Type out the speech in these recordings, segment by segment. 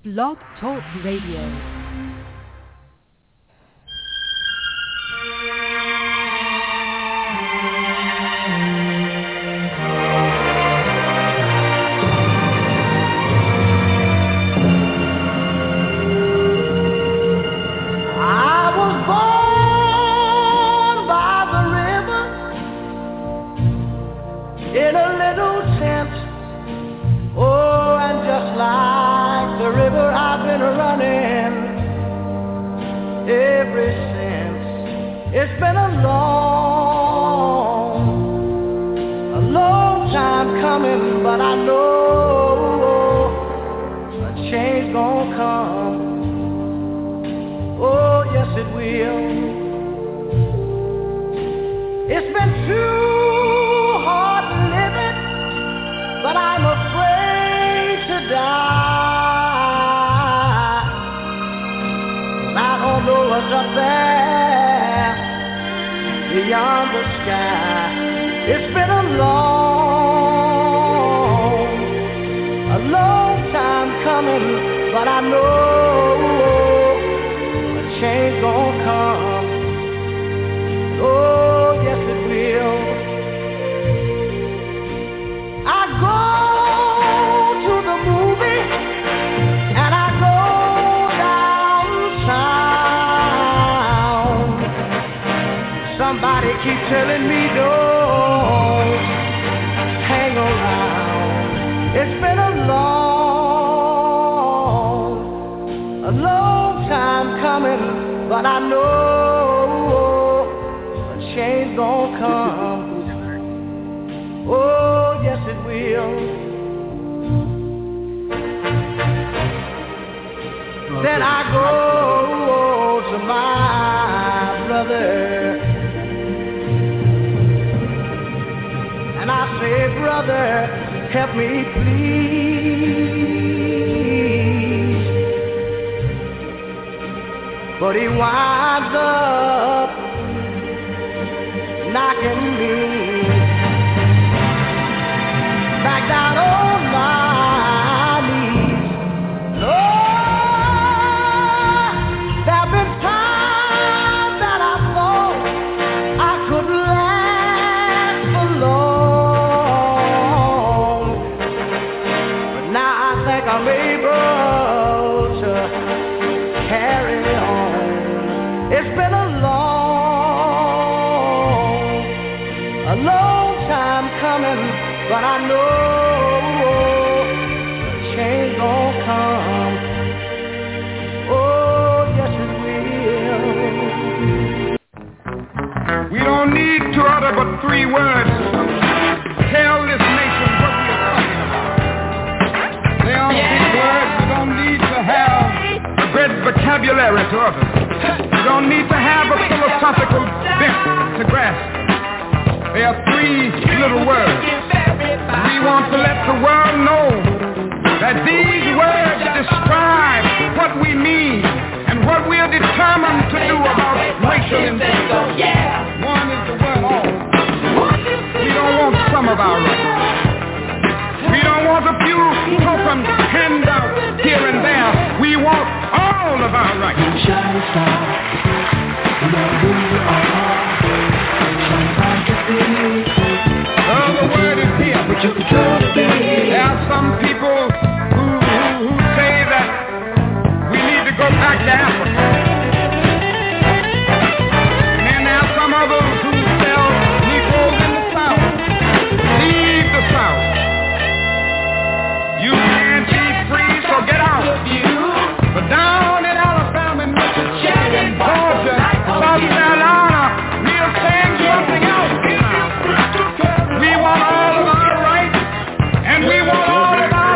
Blog Talk Radio. It's been a long time coming, but I know a change gonna come. Oh, yes it will. It's been too hard living, but I'm afraid to die. I don't know what's up there beyond the sky. It's been a long time coming, but I know a change gonna come. Oh, yes it will. I go to the movie and I go downtown. Somebody keep telling me don't hang around. It's been a long time coming, but I know a change gonna come. Oh, yes it will. Then I go to my brother and I say, brother, help me please. But he winds up knocking me back down on my knees. Lord, there've been times that I thought I could last for long, but now I think I'm able to carry on. It's been a long time coming, but I know a change gonna come. Oh, yes it will. We don't need to utter but 3 words. Tell this nation what we are talking about. They are 3 words. We don't need to have a great vocabulary to utter. We don't need to have a philosophical bent to grasp. There are 3 little words. We want to let the world know that these words describe what we mean and what we are determined to do about racial injustice. One is the word all. We don't want some of our rights. We don't want a few token handouts here and there. We want all of our rights. Shine star, we know who you are. The word is here. But you control the beat. There are some people who say that we need to go back to Africa. And then there are some others who tell Negroes in the South, leave the South. You can't be free, so get out. But down in Alabama and Mississippi and Georgia, South Carolina, we are saying something else. We want all of our rights, and we want all of our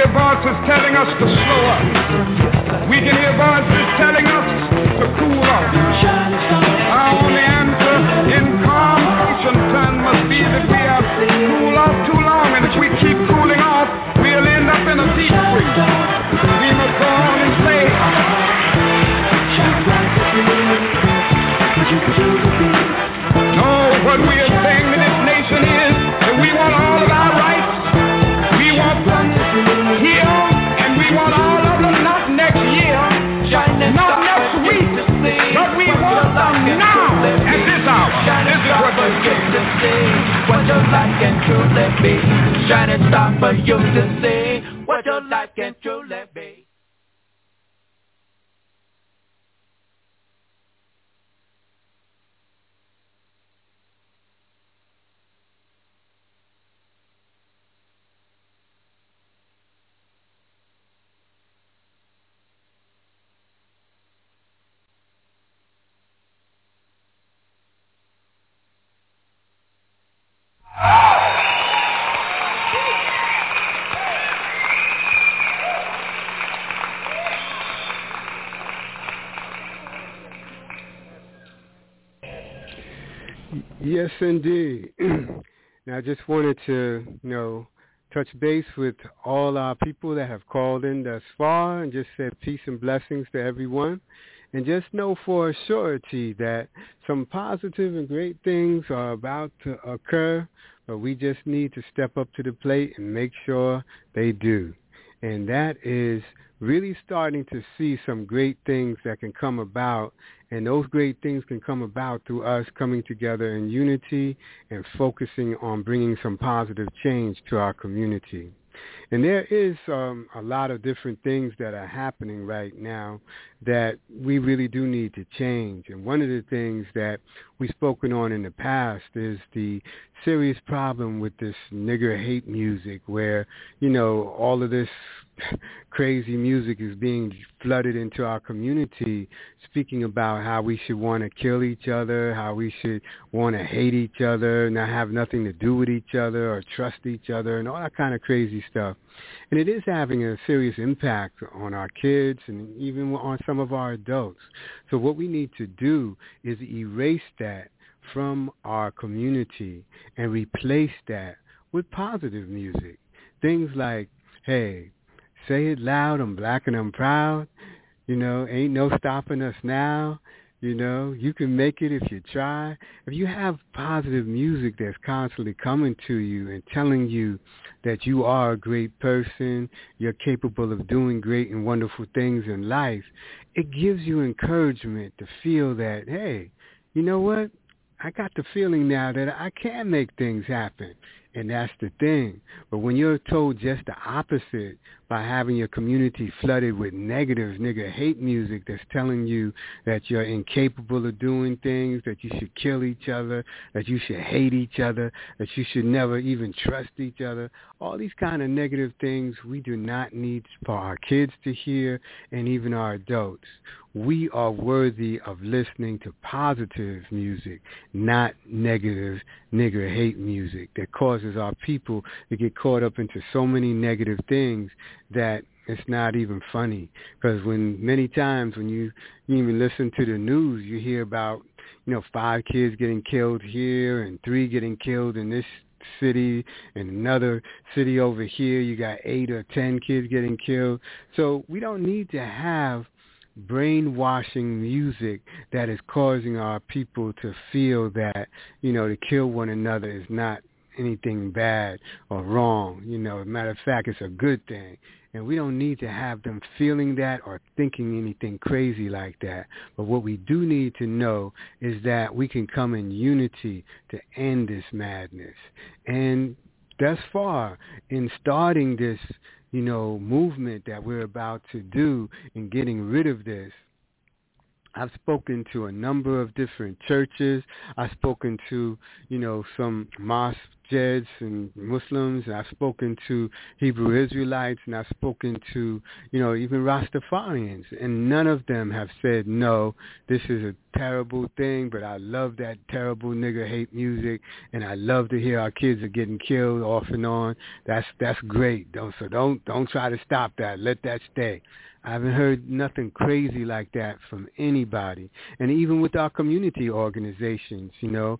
hear voices telling us to slow up. We can hear voices telling us to cool off. Our only answer in calm ocean time must be that we have cooled off too long, and if we keep cooling off, we'll end up in a deep freeze. We must go on and say, no, what we are saying to this nation is that we want all of our rights. We want them here, and we want all of them not next year, not next week, but we want them now, at this hour. This is what we're saying. What your life can truly be. Shining star for you to see. What your life can truly be. Yes, indeed. Now, I just wanted to, touch base with all our people that have called in thus far and just said peace and blessings to everyone. And just know for a surety that some positive and great things are about to occur, but we just need to step up to the plate and make sure they do. And that is really starting to see some great things that can come about, and those great things can come about through us coming together in unity and focusing on bringing some positive change to our community. And there is a lot of different things that are happening right now that we really do need to change. And one of the things that we've spoken on in the past is the serious problem with this nigger hate music where, all of this crazy music is being flooded into our community, speaking about how we should want to kill each other, how we should want to hate each other, not have nothing to do with each other or trust each other, and all that kind of crazy stuff. And it is having a serious impact on our kids and even on some of our adults. So what we need to do is erase that from our community and replace that with positive music. Things like, hey, say it loud, I'm black and I'm proud. Ain't no stopping us now. You can make it if you try. If you have positive music that's constantly coming to you and telling you that you are a great person, you're capable of doing great and wonderful things in life, it gives you encouragement to feel that, hey, you know what? I got the feeling now that I can make things happen. And that's the thing. But when you're told just the opposite by having your community flooded with negative nigger hate music that's telling you that you're incapable of doing things, that you should kill each other, that you should hate each other, that you should never even trust each other, all these kind of negative things we do not need for our kids to hear and even our adults. We are worthy of listening to positive music, not negative nigger hate music that causes our people to get caught up into so many negative things that it's not even funny. Because many times when you even listen to the news, you hear about, 5 kids getting killed here and 3 getting killed in this city, and another city over here you got 8 or 10 kids getting killed. So we don't need to have brainwashing music that is causing our people to feel that, to kill one another is not anything bad or wrong. As a matter of fact, it's a good thing. And we don't need to have them feeling that or thinking anything crazy like that. But what we do need to know is that we can come in unity to end this madness. And thus far, in starting this, movement that we're about to do in getting rid of this, I've spoken to a number of different churches. I've spoken to, some mosque Jeds and Muslims, and I've spoken to Hebrew Israelites, and I've spoken to, even Rastafarians, and none of them have said, no, this is a terrible thing, but I love that terrible nigger hate music, and I love to hear our kids are getting killed off and on. That's great. Don't try to stop that. Let that stay. I haven't heard nothing crazy like that from anybody. And even with our community organizations, when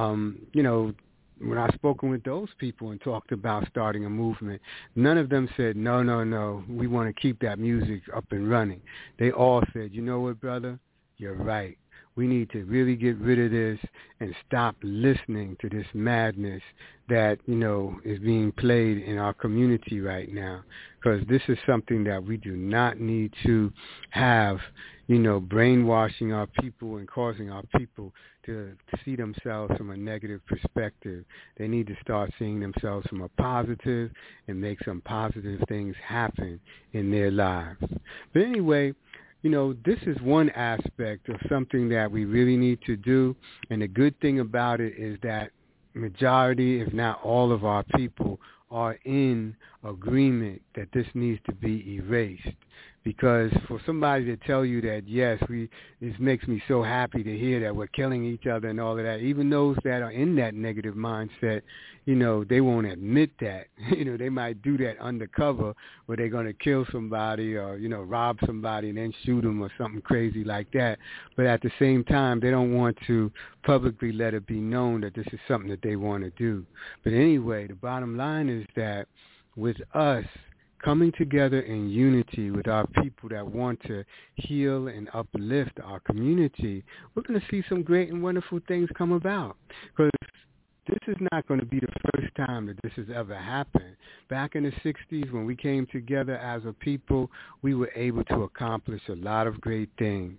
I've spoken with those people and talked about starting a movement, none of them said, no, we want to keep that music up and running. They all said, you know what, brother? You're right. We need to really get rid of this and stop listening to this madness that, is being played in our community right now. Because this is something that we do not need to have, brainwashing our people and causing our people to see themselves from a negative perspective. They need to start seeing themselves from a positive and make some positive things happen in their lives. But anyway, this is one aspect of something that we really need to do, and the good thing about it is that majority, if not all of our people, are in agreement that this needs to be erased. Because for somebody to tell you that, yes, it makes me so happy to hear that we're killing each other and all of that, even those that are in that negative mindset, they won't admit that. They might do that undercover where they're going to kill somebody or, rob somebody and then shoot them or something crazy like that. But at the same time, they don't want to publicly let it be known that this is something that they want to do. But anyway, the bottom line is that with us coming together in unity with our people that want to heal and uplift our community, we're going to see some great and wonderful things come about. Because this is not going to be the first time that this has ever happened. Back in the 60s, when we came together as a people, we were able to accomplish a lot of great things.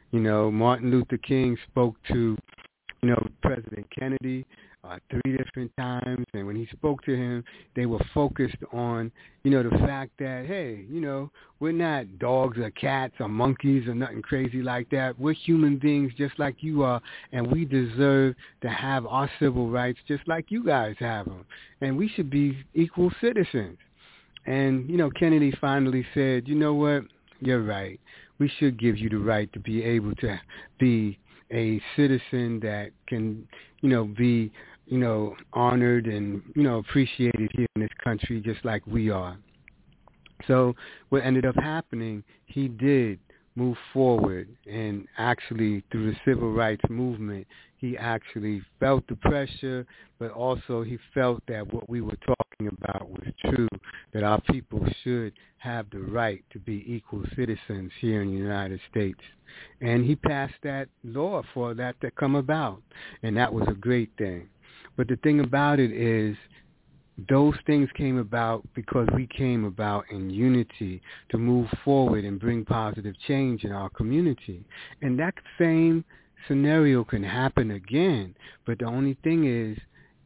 Martin Luther King spoke to, President Kennedy 3 different times, and when he spoke to him, they were focused on, the fact that, hey, we're not dogs or cats or monkeys or nothing crazy like that. We're human beings just like you are, and we deserve to have our civil rights just like you guys have them, and we should be equal citizens. And, Kennedy finally said, you know what, you're right. We should give you the right to be able to be a citizen that can, be honored and, appreciated here in this country just like we are. So what ended up happening, he did move forward, and actually through the civil rights movement, he actually felt the pressure, but also he felt that what we were talking about was true, that our people should have the right to be equal citizens here in the United States. And he passed that law for that to come about, and that was a great thing. But the thing about it is, those things came about because we came about in unity to move forward and bring positive change in our community. And that same scenario can happen again, but the only thing is,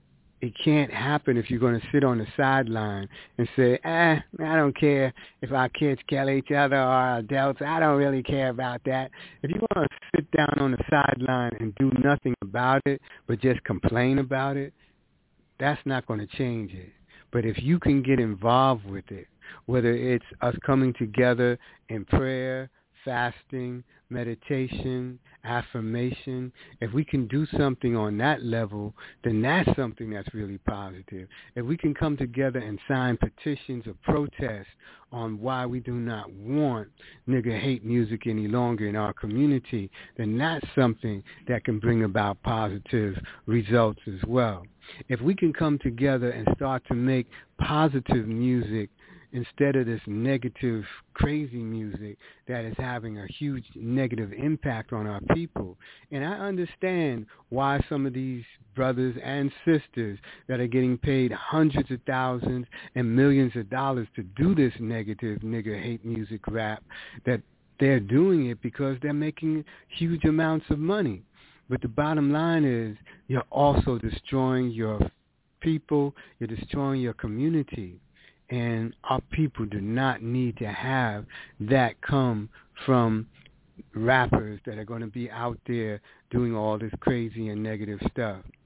it can't happen if you're going to sit on the sideline and say, I don't care if our kids kill each other or our adults. I don't really care about that. If you want to sit down on the sideline and do nothing about it, but just complain about it, that's not going to change it. But if you can get involved with it, whether it's us coming together in prayer, fasting, meditation, affirmation, if we can do something on that level, then that's something that's really positive. If we can come together and sign petitions of protest on why we do not want nigger hate music any longer in our community, then that's something that can bring about positive results as well. If we can come together and start to make positive music instead of this negative, crazy music that is having a huge negative impact on our people. And I understand why some of these brothers and sisters that are getting paid hundreds of thousands and millions of dollars to do this negative nigger hate music rap, that they're doing it because they're making huge amounts of money. But the bottom line is, you're also destroying your people, you're destroying your community. And our people do not need to have that come from rappers that are going to be out there doing all this crazy and negative stuff.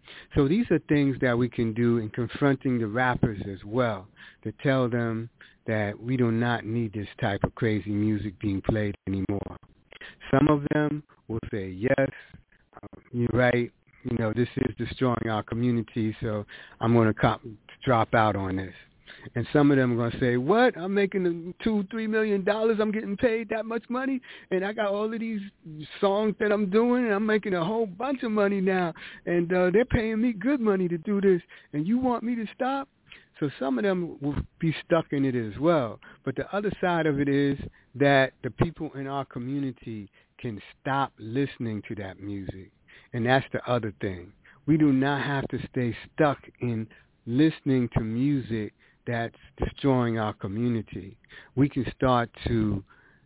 So these are things that we can do in confronting the rappers as well, to tell them that we do not need this type of crazy music being played anymore. Some of them will say, yes, you're right, this is destroying our community, so I'm going to drop out on this. And some of them are going to say, what? I'm making $2-3 million. I'm getting paid that much money, and I got all of these songs that I'm doing, and I'm making a whole bunch of money now, and they're paying me good money to do this, and you want me to stop? So some of them will be stuck in it as well. But the other side of it is that the people in our community can stop listening to that music. And that's the other thing. We do not have to stay stuck in listening to music that's destroying our community. We can start to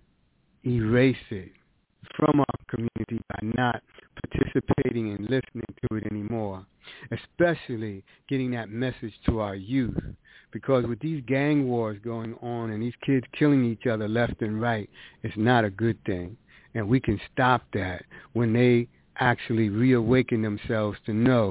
erase it from our community by not participating and listening to it anymore, especially getting that message to our youth. Because with these gang wars going on and these kids killing each other left and right, it's not a good thing. And we can stop that when they actually reawaken themselves to know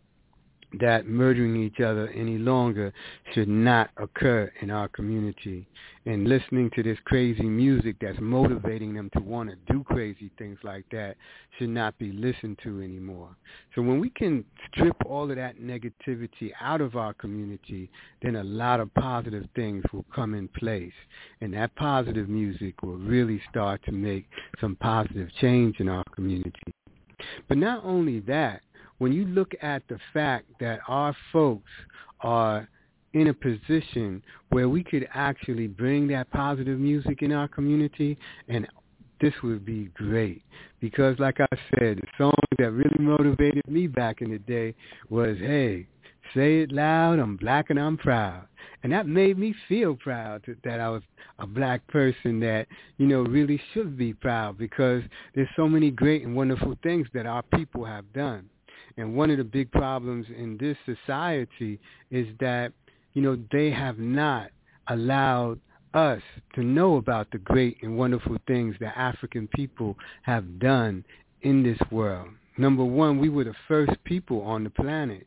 that murdering each other any longer should not occur in our community. And listening to this crazy music that's motivating them to want to do crazy things like that should not be listened to anymore. So when we can strip all of that negativity out of our community, then a lot of positive things will come in place. And that positive music will really start to make some positive change in our community. But not only that, when you look at the fact that our folks are in a position where we could actually bring that positive music in our community, and this would be great. Because like I said, the song that really motivated me back in the day was, hey, say it loud, I'm black and I'm proud. And that made me feel proud that I was a black person that, really should be proud, because there's so many great and wonderful things that our people have done. And one of the big problems in this society is that, they have not allowed us to know about the great and wonderful things that African people have done in this world. Number one, we were the first people on the planet,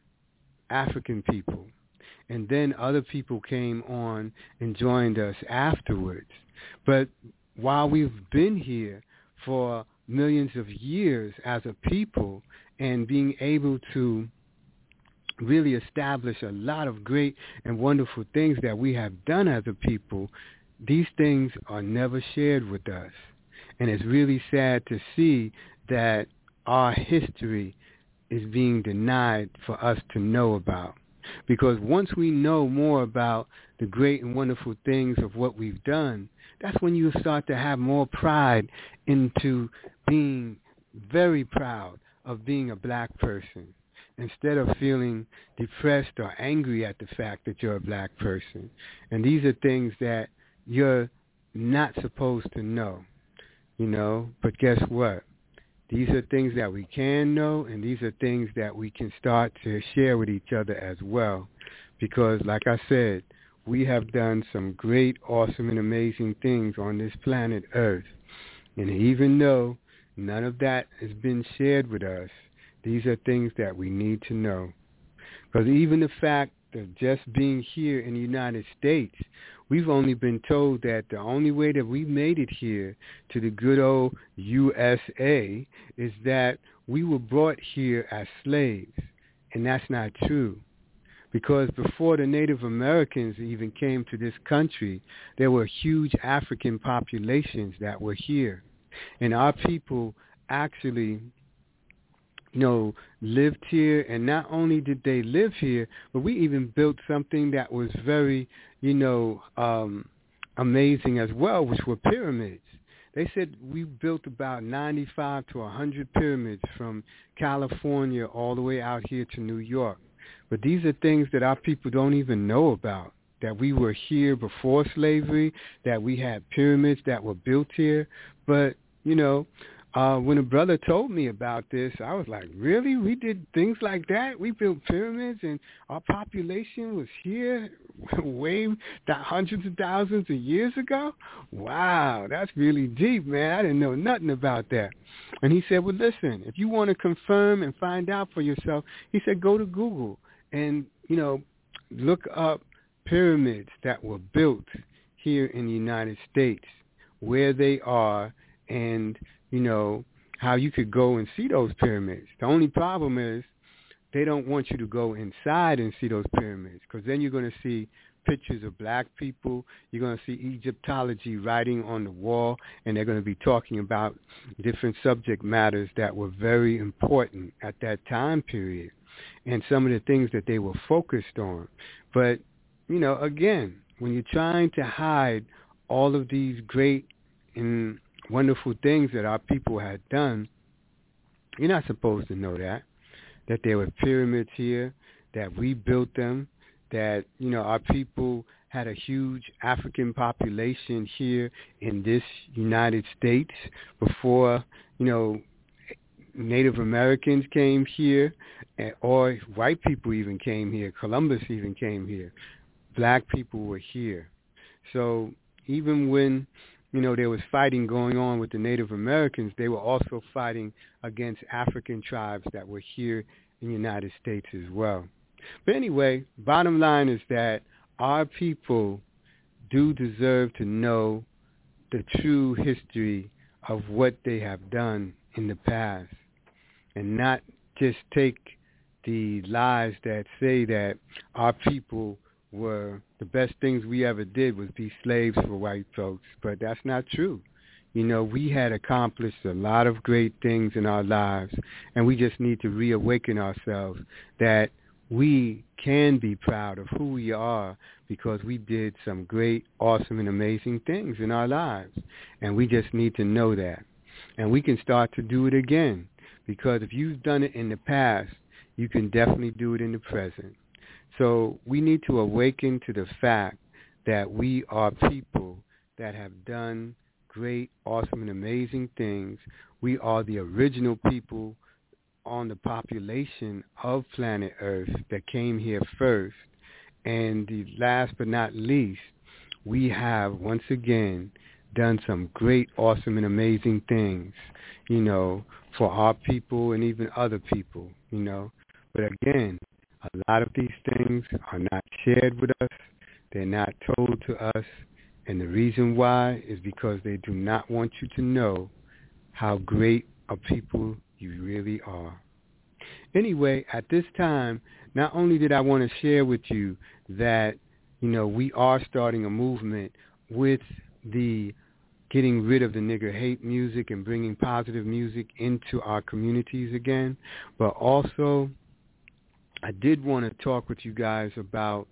African people. And then other people came on and joined us afterwards. But while we've been here for millions of years as a people and being able to really establish a lot of great and wonderful things that we have done as a people, these things are never shared with us. And it's really sad to see that our history is being denied for us to know about. Because once we know more about the great and wonderful things of what we've done, that's when you start to have more pride into being very proud of being a black person, instead of feeling depressed or angry at the fact that you're a black person. And these are things that you're not supposed to know, but guess what? These are things that we can know, and these are things that we can start to share with each other as well. Because, like I said, we have done some great, awesome, and amazing things on this planet Earth. And even though none of that has been shared with us, these are things that we need to know. Because even the fact of just being here in the United States, we've only been told that the only way that we made it here to the good old USA is that we were brought here as slaves. And that's not true. Because before the Native Americans even came to this country, there were huge African populations that were here. And our people actually, lived here. And not only did they live here, but we even built something that was very, amazing as well, which were pyramids. They said we built about 95 to 100 pyramids from California all the way out here to New York. But these are things that our people don't even know about, that we were here before slavery, that we had pyramids that were built here. But, when a brother told me about this, I was like, really? We did things like that? We built pyramids and our population was here way hundreds of thousands of years ago? Wow, that's really deep, man. I didn't know nothing about that. And he said, well, listen, if you want to confirm and find out for yourself, he said, go to Google and, look up pyramids that were built here in the United States, where they are, and how you could go and see those pyramids. The only problem is they don't want you to go inside and see those pyramids, because then you're going to see pictures of black people. You're going to see Egyptology writing on the wall, and they're going to be talking about different subject matters that were very important at that time period and some of the things that they were focused on. But, again, when you're trying to hide all of these great and wonderful things that our people had done, you're not supposed to know that there were pyramids here, that we built them, that, our people had a huge African population here in this United States before, Native Americans came here, or white people even came here. Columbus even came here. Black people were here. So even when there was fighting going on with the Native Americans, they were also fighting against African tribes that were here in the United States as well. But anyway, bottom line is that our people do deserve to know the true history of what they have done in the past, and not just take the lies that say that our people were the best things we ever did was be slaves for white folks. But that's not true. We had accomplished a lot of great things in our lives, and we just need to reawaken ourselves that we can be proud of who we are, because we did some great, awesome, and amazing things in our lives. And we just need to know that. And we can start to do it again, because if you've done it in the past, you can definitely do it in the present. So we need to awaken to the fact that we are people that have done great, awesome, and amazing things. We are the original people on the population of planet Earth that came here first. And the last but not least, we have once again done some great, awesome, and amazing things, for our people and even other people, But again, a lot of these things are not shared with us. They're not told to us. And the reason why is because they do not want you to know how great a people you really are. Anyway, at this time, not only did I want to share with you that, we are starting a movement with the getting rid of the nigger hate music and bringing positive music into our communities again, but also I did want to talk with you guys about,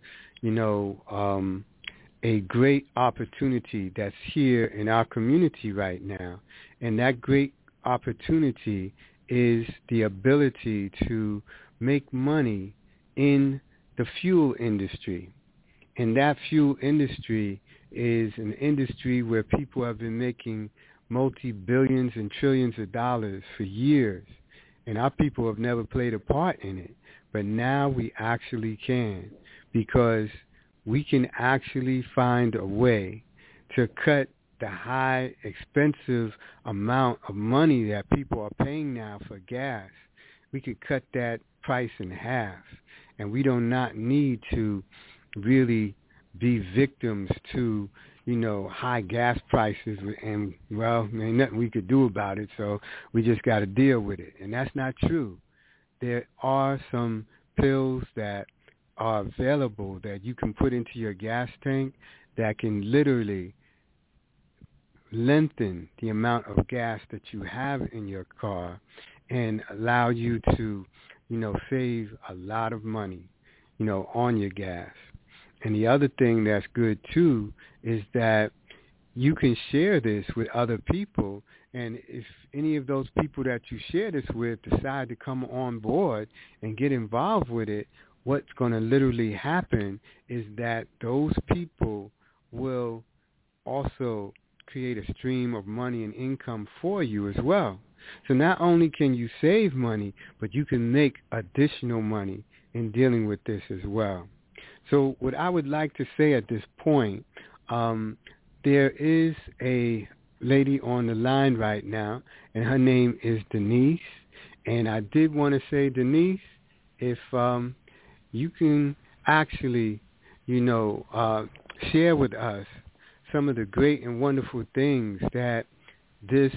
a great opportunity that's here in our community right now. And that great opportunity is the ability to make money in the fuel industry. And that fuel industry is an industry where people have been making multi-billions and trillions of dollars for years. And our people have never played a part in it. But now we actually can, because we can actually find a way to cut the high, expensive amount of money that people are paying now for gas. We could cut that price in half, and we do not need to really be victims to, high gas prices, and, well, ain't nothing we could do about it, so we just got to deal with it. And that's not true. There are some pills that are available that you can put into your gas tank that can literally lengthen the amount of gas that you have in your car and allow you to, save a lot of money, on your gas. And the other thing that's good too is that you can share this with other people. And if any of those people that you share this with decide to come on board and get involved with it, what's going to literally happen is that those people will also create a stream of money and income for you as well. So not only can you save money, but you can make additional money in dealing with this as well. So what I would like to say at this point, there is a lady on the line right now, and her name is Denise. And I did want to say, Denise, if you can actually, share with us some of the great and wonderful things that this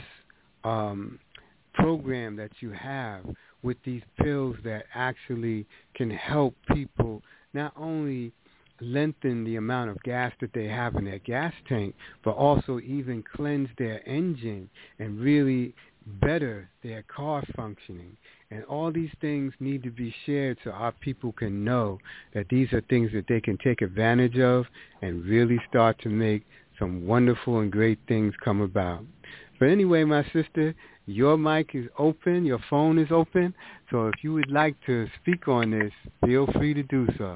program that you have with these pills that actually can help people not only lengthen the amount of gas that they have in their gas tank, but also even cleanse their engine and really better their car functioning. And all these things need to be shared so our people can know that these are things that they can take advantage of and really start to make some wonderful and great things come about. But anyway, my sister, your mic is open, your phone is open, so if you would like to speak on this, feel free to do so.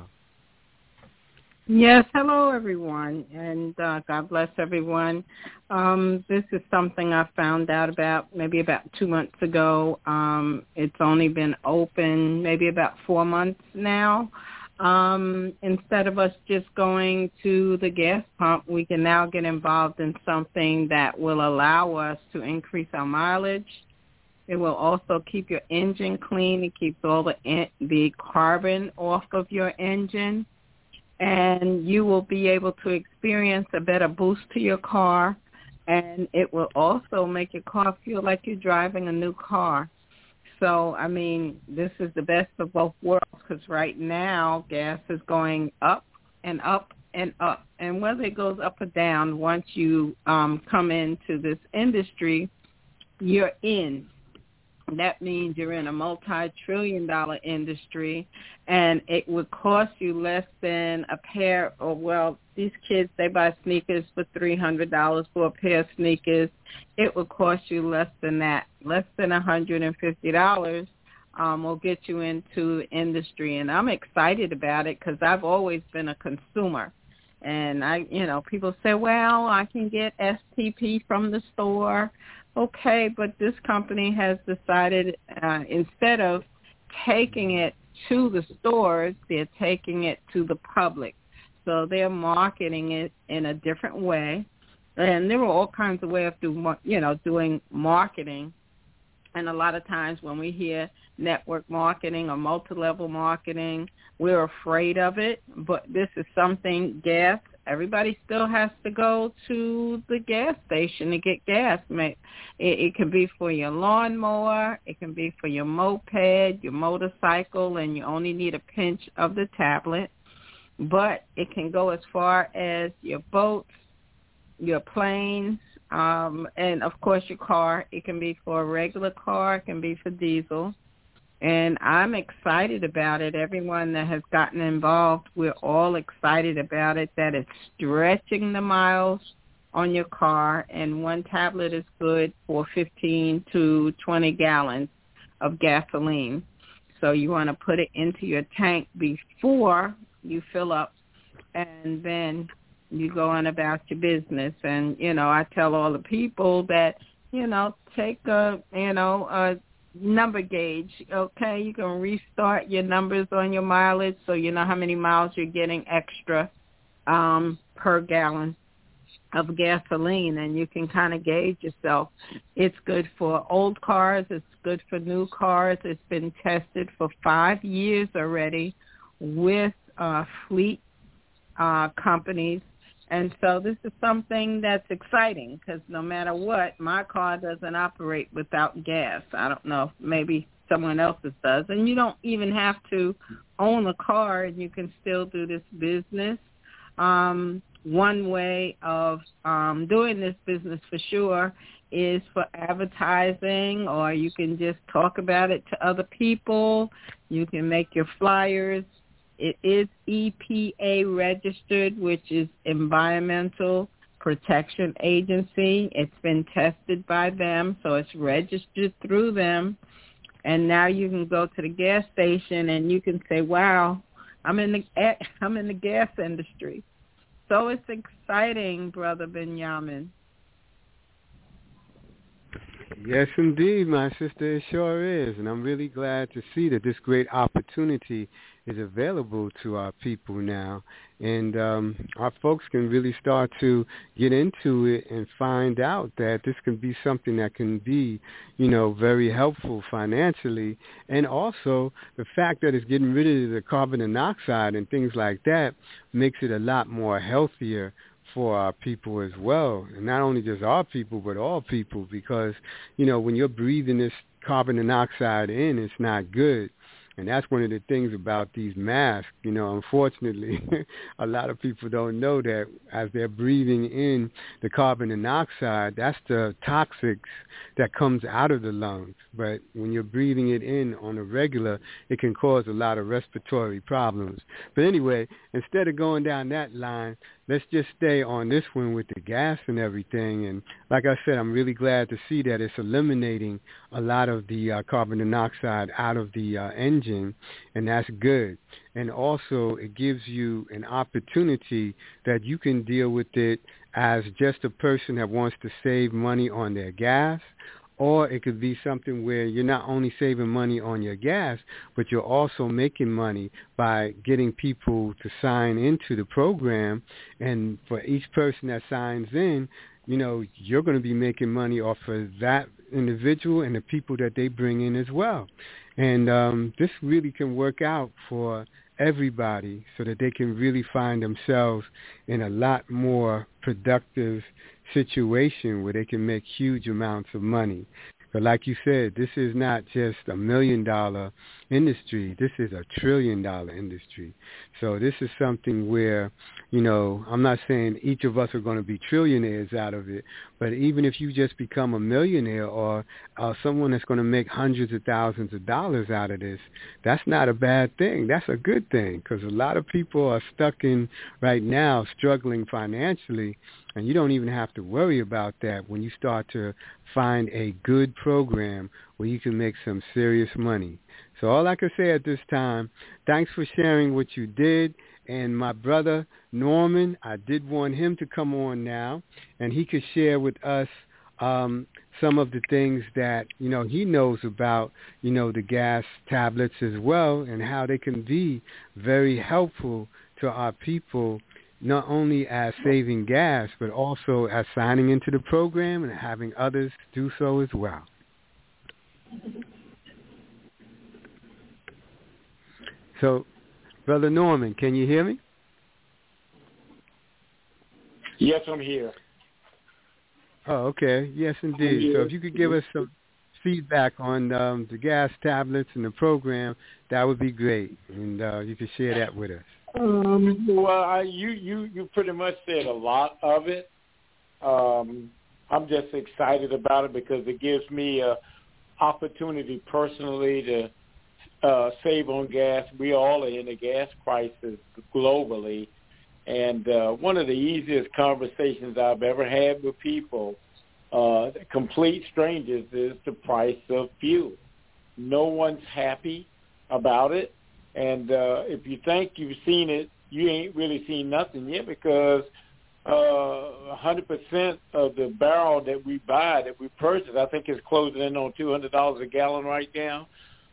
Yes, hello everyone, and God bless everyone. This is something I found out about maybe about 2 months ago. It's only been open maybe about 4 months now. Instead of us just going to the gas pump, we can now get involved in something that will allow us to increase our mileage. It will also keep your engine clean. It keeps all the carbon off of your engine. And you will be able to experience a better boost to your car, and it will also make your car feel like you're driving a new car. So, I mean, this is the best of both worlds, because right now gas is going up and up and up. And whether it goes up or down, once you come into this industry, you're in. That means you're in a multi-trillion-dollar industry, and it would cost you less than a pair of, well, these kids, they buy sneakers for $300 for a pair of sneakers. It would cost you less than that. Less than $150 will get you into the industry, and I'm excited about it because I've always been a consumer. And people say, well, I can get STP from the store. Okay, but this company has decided instead of taking it to the stores, they're taking it to the public. So they're marketing it in a different way. And there are all kinds of ways of doing marketing. And a lot of times when we hear network marketing or multi-level marketing, we're afraid of it. But this is something, gas, everybody still has to go to the gas station to get gas. It can be for your lawnmower. It can be for your moped, your motorcycle, and you only need a pinch of the tablet. But it can go as far as your boats, your planes, and, of course, your car. It can be for a regular car. It can be for diesel. And I'm excited about it. Everyone that has gotten involved, we're all excited about it, that it's stretching the miles on your car, and one tablet is good for 15 to 20 gallons of gasoline. So you want to put it into your tank before you fill up, and then you go on about your business. And, I tell all the people that, take a number gauge, okay? You can restart your numbers on your mileage so you know how many miles you're getting extra per gallon of gasoline, and you can kind of gauge yourself. It's good for old cars. It's good for new cars. It's been tested for 5 years already with fleet companies. And so this is something that's exciting because no matter what, my car doesn't operate without gas. I don't know, maybe someone else's does. And you don't even have to own a car, and you can still do this business. One way of doing this business for sure is for advertising, or you can just talk about it to other people. You can make your flyers. It is EPA registered, which is Environmental Protection Agency. It's been tested by them, so it's registered through them. And now you can go to the gas station and you can say, "Wow, I'm in the gas industry." So it's exciting, Brother Benjamin. Yes, indeed, my sister, it sure is. And I'm really glad to see that this great opportunity is available to our people now. And our folks can really start to get into it and find out that this can be something that can be, very helpful financially. And also the fact that it's getting rid of the carbon monoxide and things like that makes it a lot more healthier for our people as well. And not only just our people, but all people, because, when you're breathing this carbon monoxide in, it's not good. And that's one of the things about these masks. Unfortunately, a lot of people don't know that as they're breathing in the carbon monoxide, that's the toxics that comes out of the lungs. But when you're breathing it in on a regular, it can cause a lot of respiratory problems. But anyway, instead of going down that line, let's just stay on this one with the gas and everything. And like I said, I'm really glad to see that it's eliminating a lot of the carbon monoxide out of the engine, and that's good. And also it gives you an opportunity that you can deal with it as just a person that wants to save money on their gas, or it could be something where you're not only saving money on your gas, but you're also making money by getting people to sign into the program. And for each person that signs in, you're going to be making money off of that individual and the people that they bring in as well. And this really can work out for everybody so that they can really find themselves in a lot more productive situation where they can make huge amounts of money. But like you said, this is not just $1 million industry. This is $1 trillion industry. So this is something where, I'm not saying each of us are going to be trillionaires out of it, but even if you just become a millionaire or someone that's going to make hundreds of thousands of dollars out of this, that's not a bad thing. That's a good thing, because a lot of people are stuck in right now struggling financially. And you don't even have to worry about that when you start to find a good program where you can make some serious money. So all I can say at this time, thanks for sharing what you did. And my brother, Norman, I did want him to come on now, and he could share with us some of the things that, he knows about, the gas tablets as well, and how they can be very helpful to our people, not only as saving gas, but also as signing into the program and having others do so as well. So, Brother Norman, can you hear me? Yes, I'm here. Oh, okay. Yes, indeed. So if you could give us some feedback on the gas tablets and the program, that would be great. And you could share that with us. Well, you pretty much said a lot of it. I'm just excited about it because it gives me an opportunity personally to save on gas. We all are in a gas crisis globally. And one of the easiest conversations I've ever had with people, complete strangers, is the price of fuel. No one's happy about it. And if you think you've seen it, you ain't really seen nothing yet, because 100% of the barrel that we buy, that we purchase, I think is closing in on $200 a gallon right now.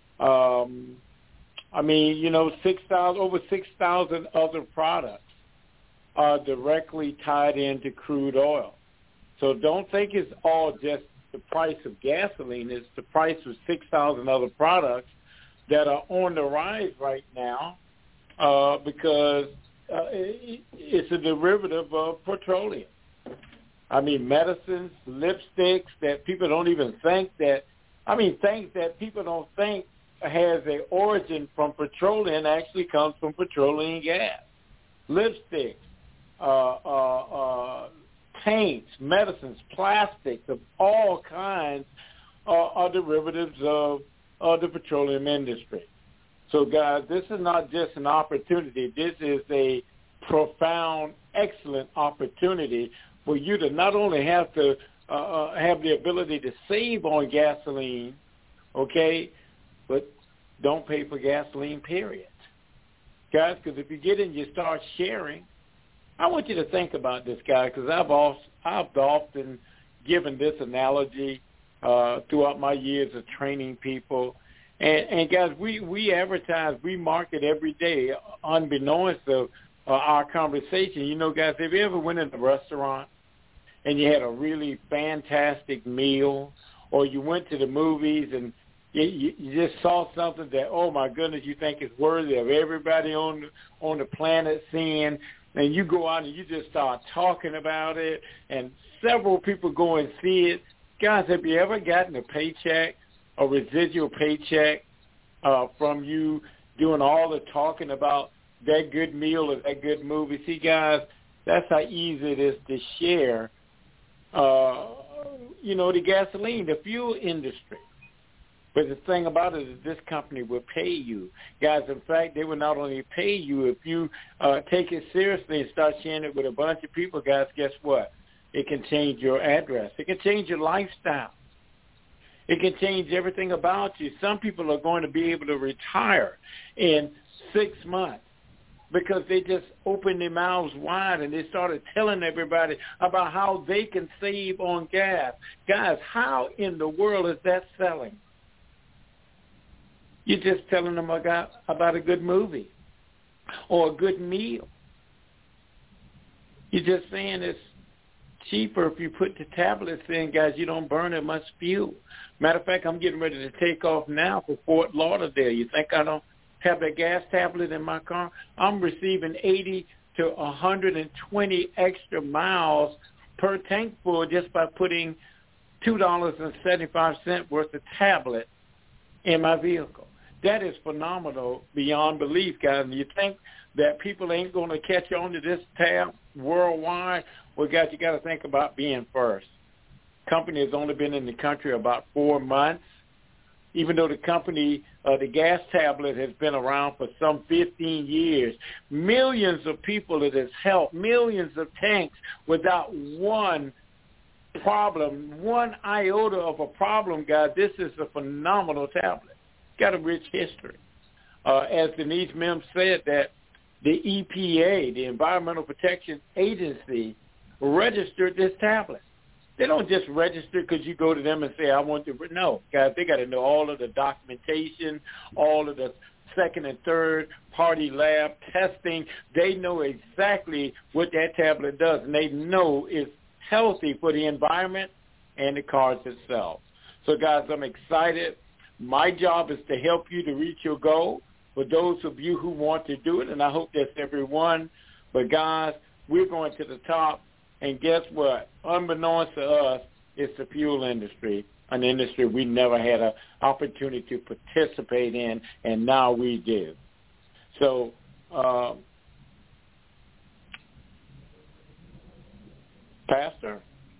Over 6,000 other products are directly tied into crude oil. So don't think it's all just the price of gasoline. It's the price of 6,000 other products that are on the rise right now because it's a derivative of petroleum. I mean, medicines, lipsticks that people don't even think that, things that people don't think has an origin from petroleum actually comes from petroleum gas. Lipsticks, paints, medicines, plastics of all kinds are derivatives of the petroleum industry. So, guys, this is not just an opportunity. This is a profound, excellent opportunity for you to not only have to have the ability to save on gasoline, okay, but don't pay for gasoline, period. Guys, because if you get in, you start sharing. I want you to think about this, guy, because I've often given this analogy throughout my years of training people. And guys, we advertise, we market every day, unbeknownst to our conversation. You know, guys, have you ever went in a restaurant and you had a really fantastic meal, or you went to the movies and you just saw something that, oh my goodness, you think is worthy of everybody on the planet seeing, and you go out and you just start talking about it, and several people go and see it. Guys, have you ever gotten a paycheck, a residual paycheck from you doing all the talking about that good meal or that good movie? See, guys, that's how easy it is to share, the gasoline, the fuel industry. But the thing about it is this company will pay you. Guys, in fact, they will not only pay you if you take it seriously and start sharing it with a bunch of people. Guys, guess what? It can change your address. It can change your lifestyle. It can change everything about you. Some people are going to be able to retire in 6 months because they just opened their mouths wide and they started telling everybody about how they can save on gas. Guys, how in the world is that selling? You're just telling them about a good movie or a good meal. You're just saying it's cheaper if you put the tablets in, guys. You don't burn as much fuel. Matter of fact, I'm getting ready to take off now for Fort Lauderdale. You think I don't have that gas tablet in my car? I'm receiving 80 to 120 extra miles per tank full just by putting $2.75 worth of tablet in my vehicle. That is phenomenal beyond belief, guys. And you think that people ain't going to catch on to this tab worldwide? Well, guys, you got to think about being first. Company has only been in the country about 4 months, even though the company, the gas tablet has been around for some 15 years. Millions of people it has helped, millions of tanks without one problem, one iota of a problem, guys. This is a phenomenal tablet. Got a rich history. As Denise Mims said, that the EPA, the Environmental Protection Agency, registered this tablet. They don't just register because you go to them and say, I want to. No, guys, they got to know all of the documentation, all of the second and third party lab testing. They know exactly what that tablet does, and they know it's healthy for the environment and the cars itself. So, guys, I'm excited. My job is to help you to reach your goal for those of you who want to do it, and I hope that's everyone. But, guys, we're going to the top, and guess what? Unbeknownst to us, it's the fuel industry, an industry we never had an opportunity to participate in, and now we do. So, Pastor,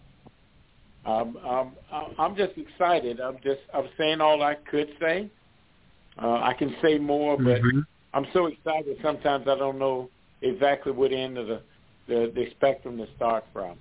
I'm just excited. I'm saying all I could say. I can say more, but I'm so excited sometimes I don't know exactly what end of the spectrum to start from.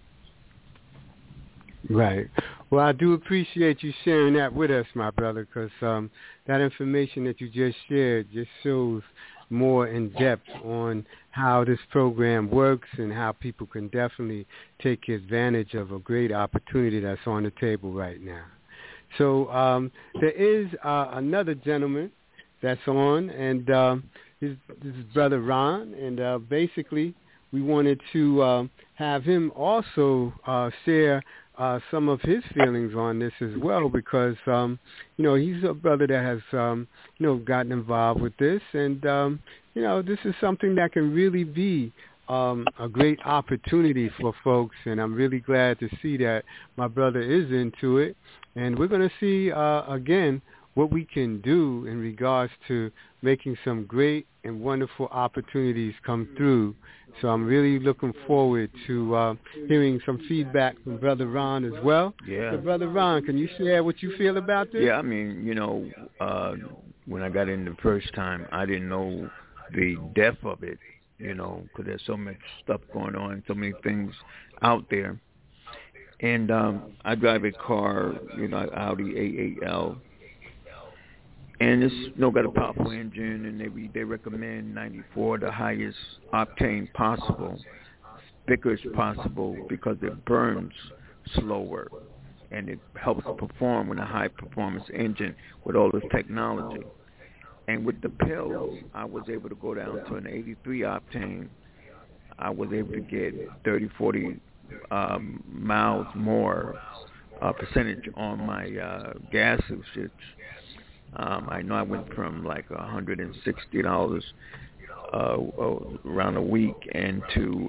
Right. Well, I do appreciate you sharing that with us, my brother, because that information that you just shared just shows more in depth on how this program works and how people can definitely take advantage of a great opportunity that's on the table right now. So there is another gentleman that's on, and this is Brother Ron, and basically we wanted to have him also share some of his feelings on this as well, because he's a brother that has gotten involved with this, and this is something that can really be a great opportunity for folks, and I'm really glad to see that my brother is into it. And we're going to see again what we can do in regards to making some great and wonderful opportunities come through. So I'm really looking forward to hearing some feedback from Brother Ron as well. Yeah. So Brother Ron, can you share what you feel about this? Yeah, I mean, when I got in the first time, I didn't know the depth of it, because there's so much stuff going on, so many things out there. And I drive a car, Audi A8L. And it's got a powerful engine, and they recommend 94, the highest octane possible, thicker as possible, because it burns slower. and it helps perform with a high-performance engine with all this technology. And with the pills, I was able to go down to an 83 octane. I was able to get 30, 40 miles more percentage on my gas usage. I know I went from like $160 around a week into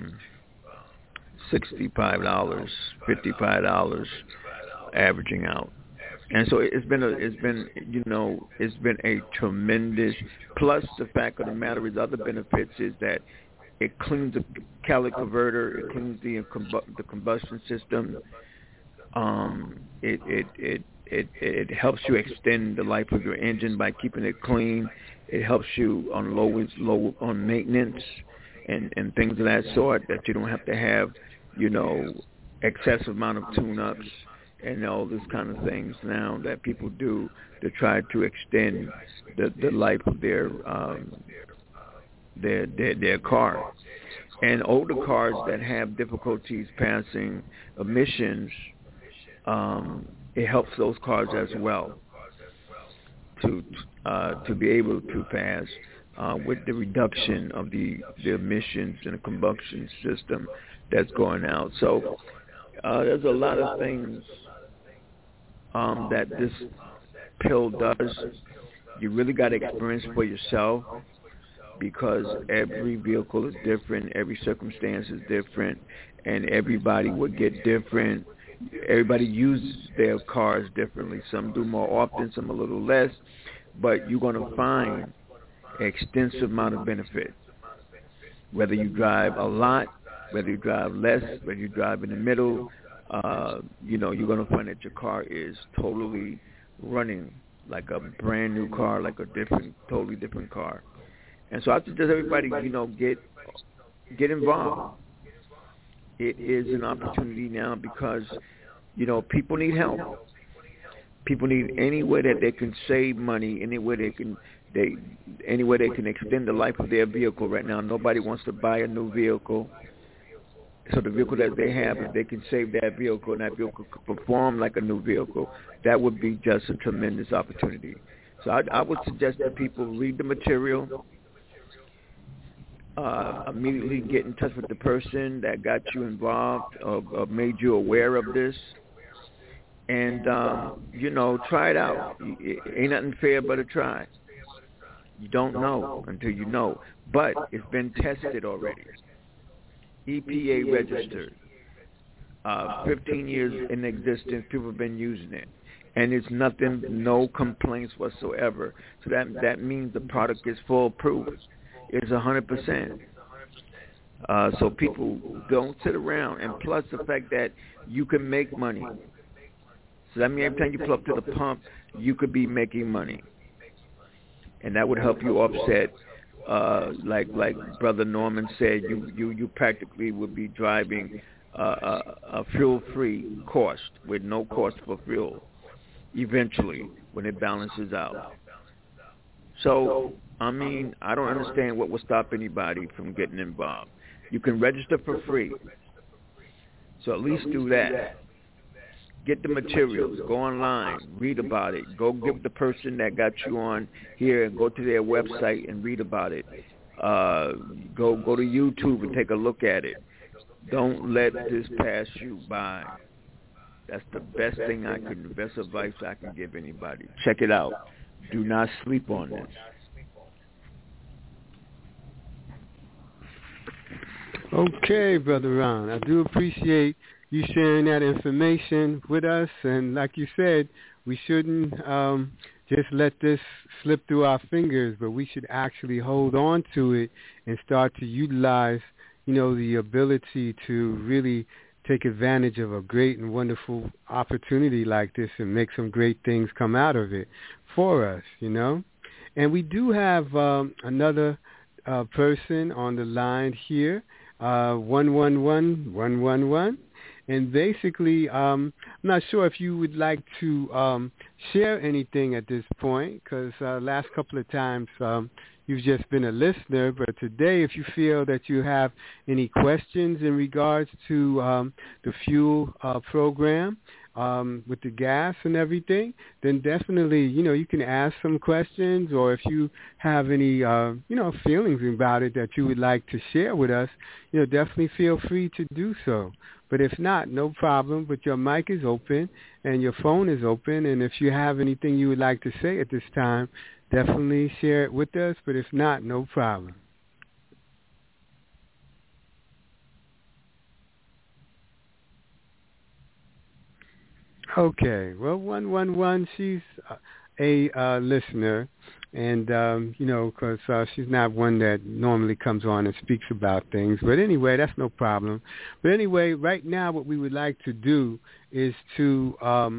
$65, $55 averaging out. And so it's been a tremendous, plus the fact of the matter is other benefits is that it cleans the catalytic converter, it cleans the combustion system. It helps you extend the life of your engine by keeping it clean. It helps you on low on maintenance and things of that sort, that you don't have to have, excessive amount of tune-ups and all this kind of things now that people do to try to extend the life of their car. And older cars that have difficulties passing emissions, it helps those cars as well to be able to pass with the reduction of the emissions and the combustion system that's going out. So there's a lot of things that this pill does. You really got to experience for yourself, because every vehicle is different, every circumstance is different, and everybody would get different. Everybody uses their cars differently. Some do more often, some a little less, but you're going to find an extensive amount of benefit. Whether you drive a lot, whether you drive less, whether you drive in the middle, you're going to find that your car is totally running like a brand new car, like a totally different car. And so I suggest everybody, get involved. It is an opportunity now because, people need help. People need any way that they can save money, any way they can extend the life of their vehicle. Right now, nobody wants to buy a new vehicle. So the vehicle that they have, if they can save that vehicle and that vehicle could perform like a new vehicle, that would be just a tremendous opportunity. So I would suggest that people read the material, immediately get in touch with the person that got you involved or made you aware of this, and, try it out. Ain't nothing fair but a try. You don't know until you know, but it's been tested already. EPA registered, 15 years in existence, people have been using it, and it's nothing, no complaints whatsoever. So that means the product is foolproof. It's 100%. So people don't sit around, and plus the fact that you can make money. So that means every time you pull up to the pump, you could be making money, and that would help you offset. Like Brother Norman said, you practically would be driving a fuel-free cost with no cost for fuel eventually when it balances out. So, I don't understand what will stop anybody from getting involved. You can register for free, so at least do that. Get the materials, go online, read about it. Go give the person that got you on here and go to their website and read about it. Go to YouTube and take a look at it. Don't let this pass you by. That's the best advice I can give anybody. Check it out. Do not sleep on this. Okay, Brother Ron. I do appreciate you sharing that information with us. And like you said, we shouldn't just let this slip through our fingers, but we should actually hold on to it and start to utilize, the ability to really take advantage of a great and wonderful opportunity like this and make some great things come out of it for us, And we do have another person on the line here, 111-111. And basically, I'm not sure if you would like to share anything at this point, because last couple of times you've just been a listener. But today, if you feel that you have any questions in regards to the fuel program, with the gas and everything, then definitely, you can ask some questions, or if you have any, feelings about it that you would like to share with us, definitely feel free to do so. But if not, no problem. But your mic is open and your phone is open, and if you have anything you would like to say at this time, definitely share it with us. But if not, no problem. Okay, well, 111, she's a listener, and, because she's not one that normally comes on and speaks about things. But anyway, that's no problem. But anyway, right now what we would like to do is to,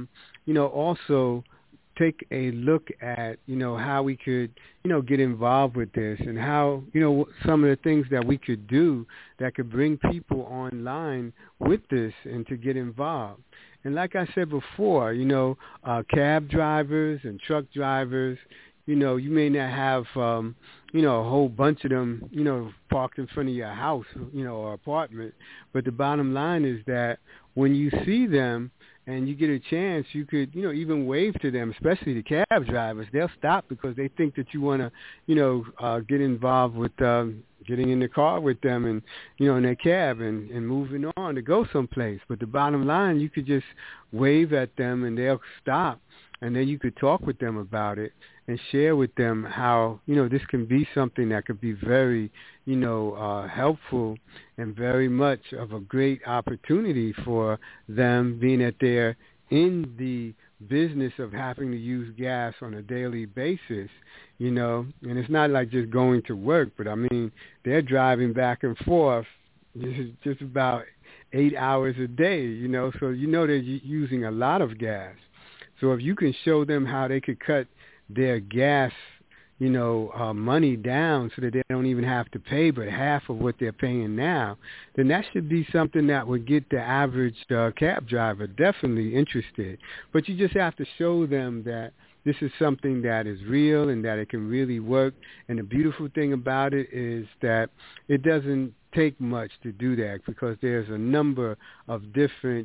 also take a look at, how we could, get involved with this, and how, some of the things that we could do that could bring people online with this and to get involved. And like I said before, cab drivers and truck drivers, you may not have, a whole bunch of them, parked in front of your house, or apartment. But the bottom line is that when you see them and you get a chance, you could, even wave to them, especially the cab drivers. They'll stop because they think that you want to, get involved with getting in the car with them and, in their cab and moving on to go someplace. But the bottom line, you could just wave at them and they'll stop. And then you could talk with them about it and share with them how, this can be something that could be very, helpful and very much of a great opportunity for them, being that they're in the business of having to use gas on a daily basis, and it's not like just going to work, but I mean, they're driving back and forth just about 8 hours a day, so they're using a lot of gas. So if you can show them how they could cut their gas, money down so that they don't even have to pay but half of what they're paying now, then that should be something that would get the average cab driver definitely interested. But you just have to show them that this is something that is real and that it can really work. And the beautiful thing about it is that it doesn't take much to do that, because there's a number of different,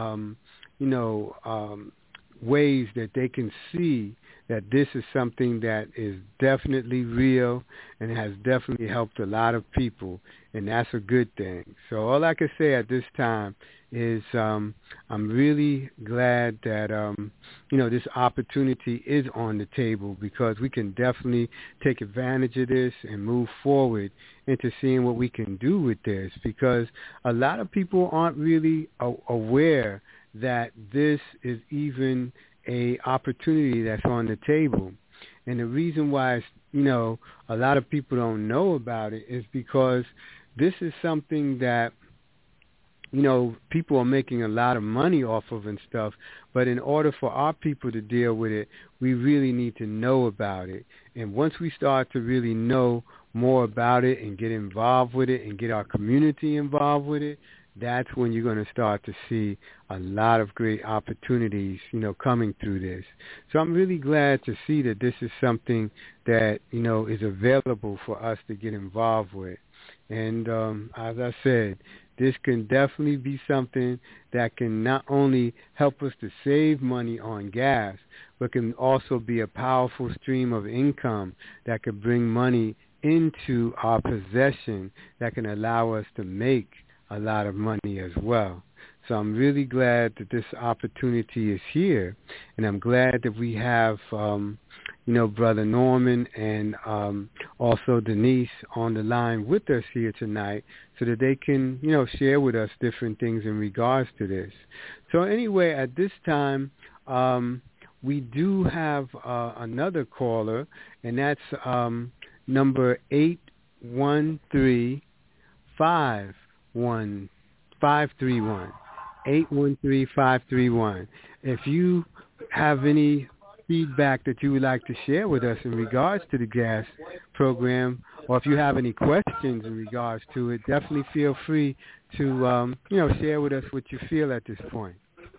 ways that they can see that this is something that is definitely real and has definitely helped a lot of people, and that's a good thing. So all I can say at this time is I'm really glad that, this opportunity is on the table, because we can definitely take advantage of this and move forward into seeing what we can do with this, because a lot of people aren't really aware that this is even a opportunity that's on the table. And the reason why a lot of people don't know about it is because this is something that people are making a lot of money off of and stuff, but in order for our people to deal with it, we really need to know about it. And once we start to really know more about it and get involved with it and get our community involved with it, that's when you're going to start to see a lot of great opportunities, coming through this. So I'm really glad to see that this is something that, is available for us to get involved with. And as I said, this can definitely be something that can not only help us to save money on gas, but can also be a powerful stream of income that could bring money into our possession that can allow us to make a lot of money as well. So I'm really glad that this opportunity is here, and I'm glad that we have, Brother Norman and also Denise on the line with us here tonight, so that they can, share with us different things in regards to this. So anyway, at this time, we do have another caller, and that's number 813-531. 813-531. If you have any feedback that you would like to share with us in regards to the gas program, or if you have any questions in regards to it, definitely feel free to share with us what you feel at this point.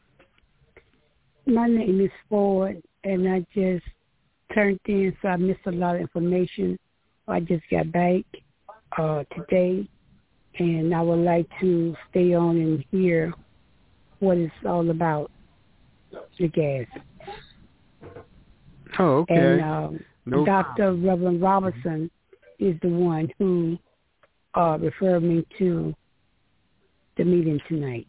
My name is Ford, and I just turned in, so I missed a lot of information. I just got back today, and I would like to stay on and hear what it's all about. the gas. Oh, okay. And no Dr. Reverend Robinson is the one who referred me to the meeting tonight.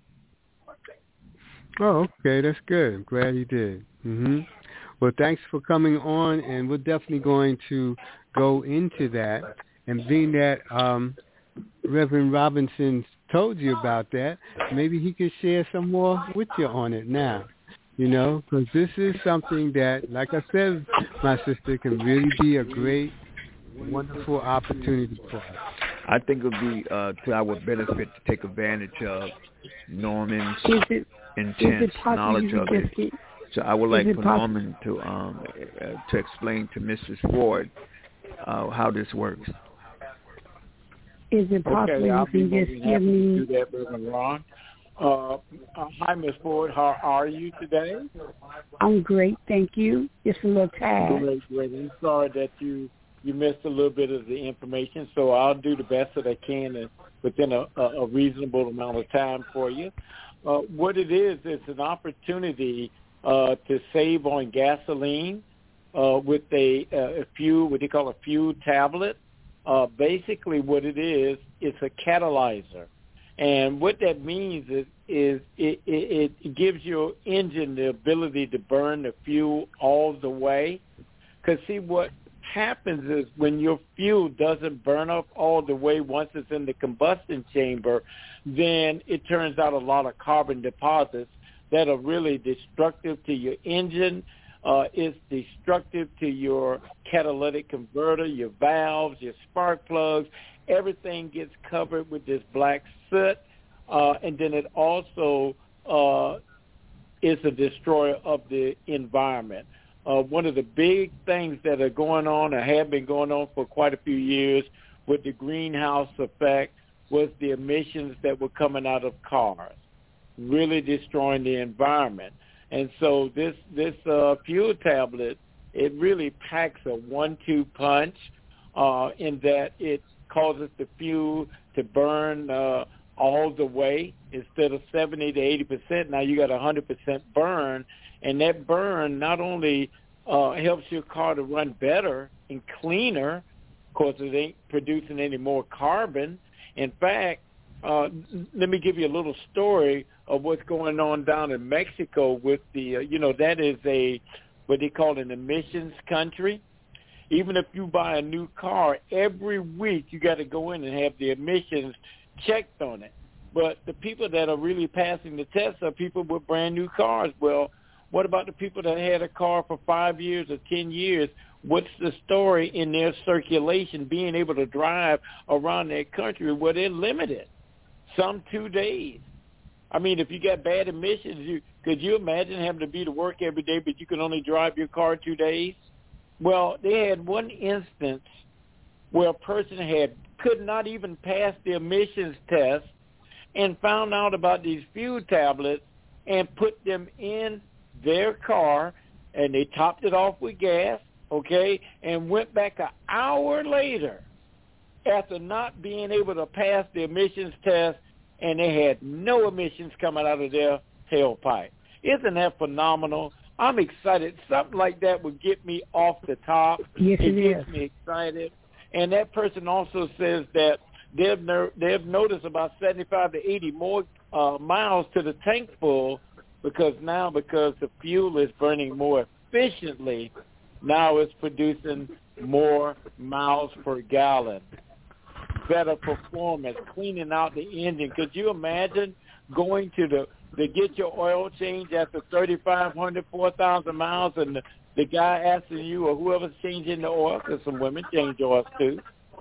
Oh, okay. That's good. I'm glad he did. Well, thanks for coming on, and we're definitely going to go into that. And being that Reverend Robinson told you about that, maybe he could share some more with you on it now, because this is something that, like I said, my sister, can really be a great, wonderful opportunity for us. I think it would be to our benefit to take advantage of Norman's intense knowledge of it. So I would like for Norman to explain to Mrs. Ford how this works. Is it possible I'll you can just give me... do that, Reverend Ron. Hi, Ms. Ford. How are you today? I'm great, thank you. Just a little tired. Great. I'm sorry that you missed a little bit of the information, so I'll do the best that I can within a reasonable amount of time for you. What it is, it's an opportunity to save on gasoline with a fuel, what they call a fuel tablet. Basically what it is, it's a catalyzer. And what that means is it gives your engine the ability to burn the fuel all the way. Because see, what happens is when your fuel doesn't burn up all the way once it's in the combustion chamber, then it turns out a lot of carbon deposits that are really destructive to your engine. It's destructive to your catalytic converter, your valves, your spark plugs. Everything gets covered with this black soot, and then it also is a destroyer of the environment. One of the big things that are going on or have been going on for quite a few years with the greenhouse effect was the emissions that were coming out of cars, really destroying the environment. And so this fuel tablet, it really packs a 1-2 punch in that it causes the fuel to burn all the way. Instead of 70 to 80%, now you got 100% burn. And that burn not only helps your car to run better and cleaner, of course it ain't producing any more carbon. In fact, let me give you a little story of what's going on down in Mexico with the, that is what they call an emissions country. Even if you buy a new car, every week you got to go in and have the emissions checked on it. But the people that are really passing the test are people with brand new cars. Well, what about the people that had a car for 5 years or 10 years? What's the story in their circulation, being able to drive around their country where they're limited? Some 2 days. I mean, if you got bad emissions, could you imagine having to be to work every day, but you can only drive your car 2 days? Well, they had one instance where a person could not even pass the emissions test and found out about these fuel tablets and put them in their car, and they topped it off with gas, okay, and went back an hour later after not being able to pass the emissions test, and they had no emissions coming out of their tailpipe. Isn't that phenomenal? I'm excited. Something like that would get me off the top. Yes, it gets me excited. And that person also says that they've noticed about 75 to 80 more miles to the tank full because the fuel is burning more efficiently, now it's producing more miles per gallon. Better performance, cleaning out the engine. Could you imagine going to get your oil change after 3,500, 4,000 miles, and the guy asking you or whoever's changing the oil, because some women change oils too,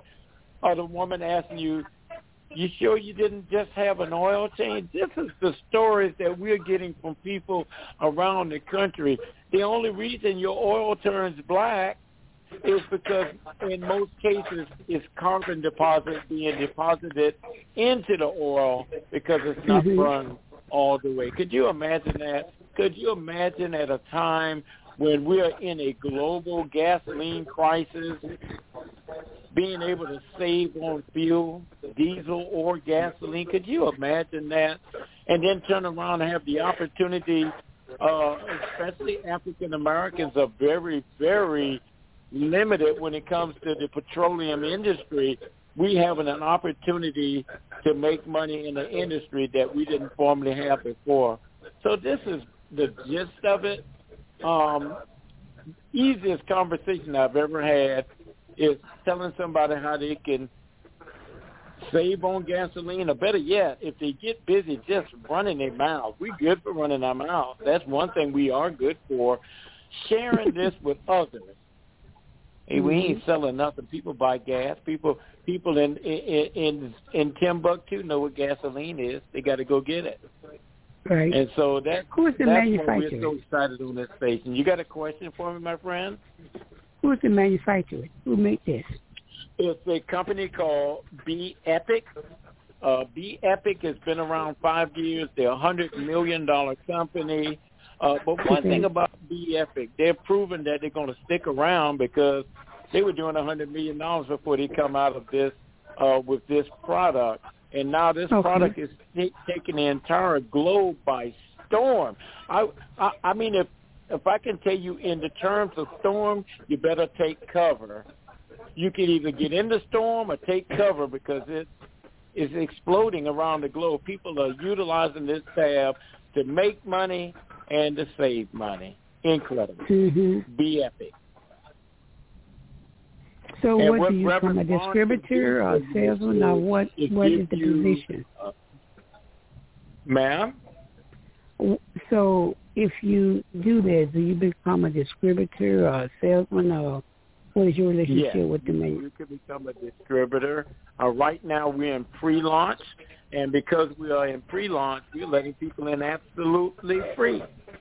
or the woman asking you, you sure you didn't just have an oil change? This is the stories that we're getting from people around the country. The only reason your oil turns black is because in most cases it's carbon deposits being deposited into the oil because it's not burned all the way. Could you imagine that? Could you imagine at a time when we're in a global gasoline crisis, being able to save on fuel, diesel or gasoline? Could you imagine that? And then turn around and have the opportunity especially African Americans, are very, very limited when it comes to the petroleum industry. We have an opportunity to make money in the industry that we didn't formerly have before. So this is the gist of it. Easiest conversation I've ever had is telling somebody how they can save on gasoline, or better yet, if they get busy just running their mouths. We're good for running our mouths. That's one thing we are good for. Sharing this with others. Hey, we ain't selling nothing. People buy gas. People in Timbuktu know what gasoline is. They got to go get it. Right. And so that's who is the manufacturer? Why we're so excited on this station. You got a question for me, my friend? Who is the manufacturer? Who make this? It's a company called Be Epic. Be Epic has been around 5 years. They're a $100 million company. But one thing about Be Epic, they're proving that they're going to stick around because they were doing $100 million before they come out of this with this product. And now this product is taking the entire globe by storm. I mean, if I can tell you in the terms of storm, you better take cover. You can either get in the storm or take cover because it is exploding around the globe. People are utilizing this tab to make money and to save money. Incredible. Be Epic. So what do you become, a distributor or a salesman, or what is the position? Ma'am? So if you do this, do you become a distributor or a salesman, or what is your relationship with the man? You can become a distributor. Right now we're in pre-launch, and because we are in pre-launch, we're letting people in absolutely free.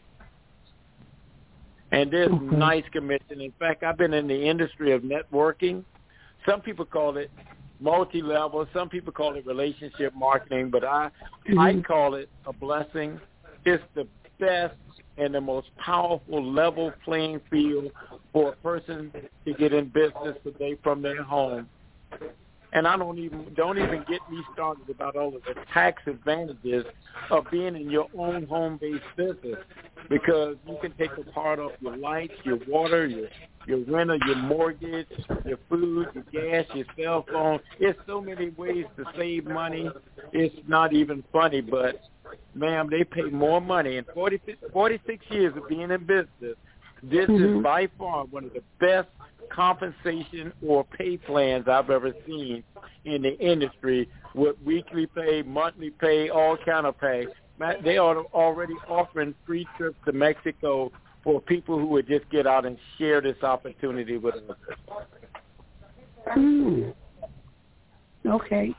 And there's nice commission. In fact, I've been in the industry of networking. Some people call it multi-level. Some people call it relationship marketing, but I call it a blessing. It's the best and the most powerful level playing field for a person to get in business today from their home. And I don't even get me started about all of the tax advantages of being in your own home-based business, because you can take a part off your lights, your water, your rent, your mortgage, your food, your gas, your cell phone. There's so many ways to save money. It's not even funny, but, ma'am, they pay more money. In 46 years of being in business, this is by far one of the best compensation or pay plans I've ever seen in the industry, with weekly pay, monthly pay, all kind of pay. They are already offering free trips to Mexico for people who would just get out and share this opportunity with us. Okay.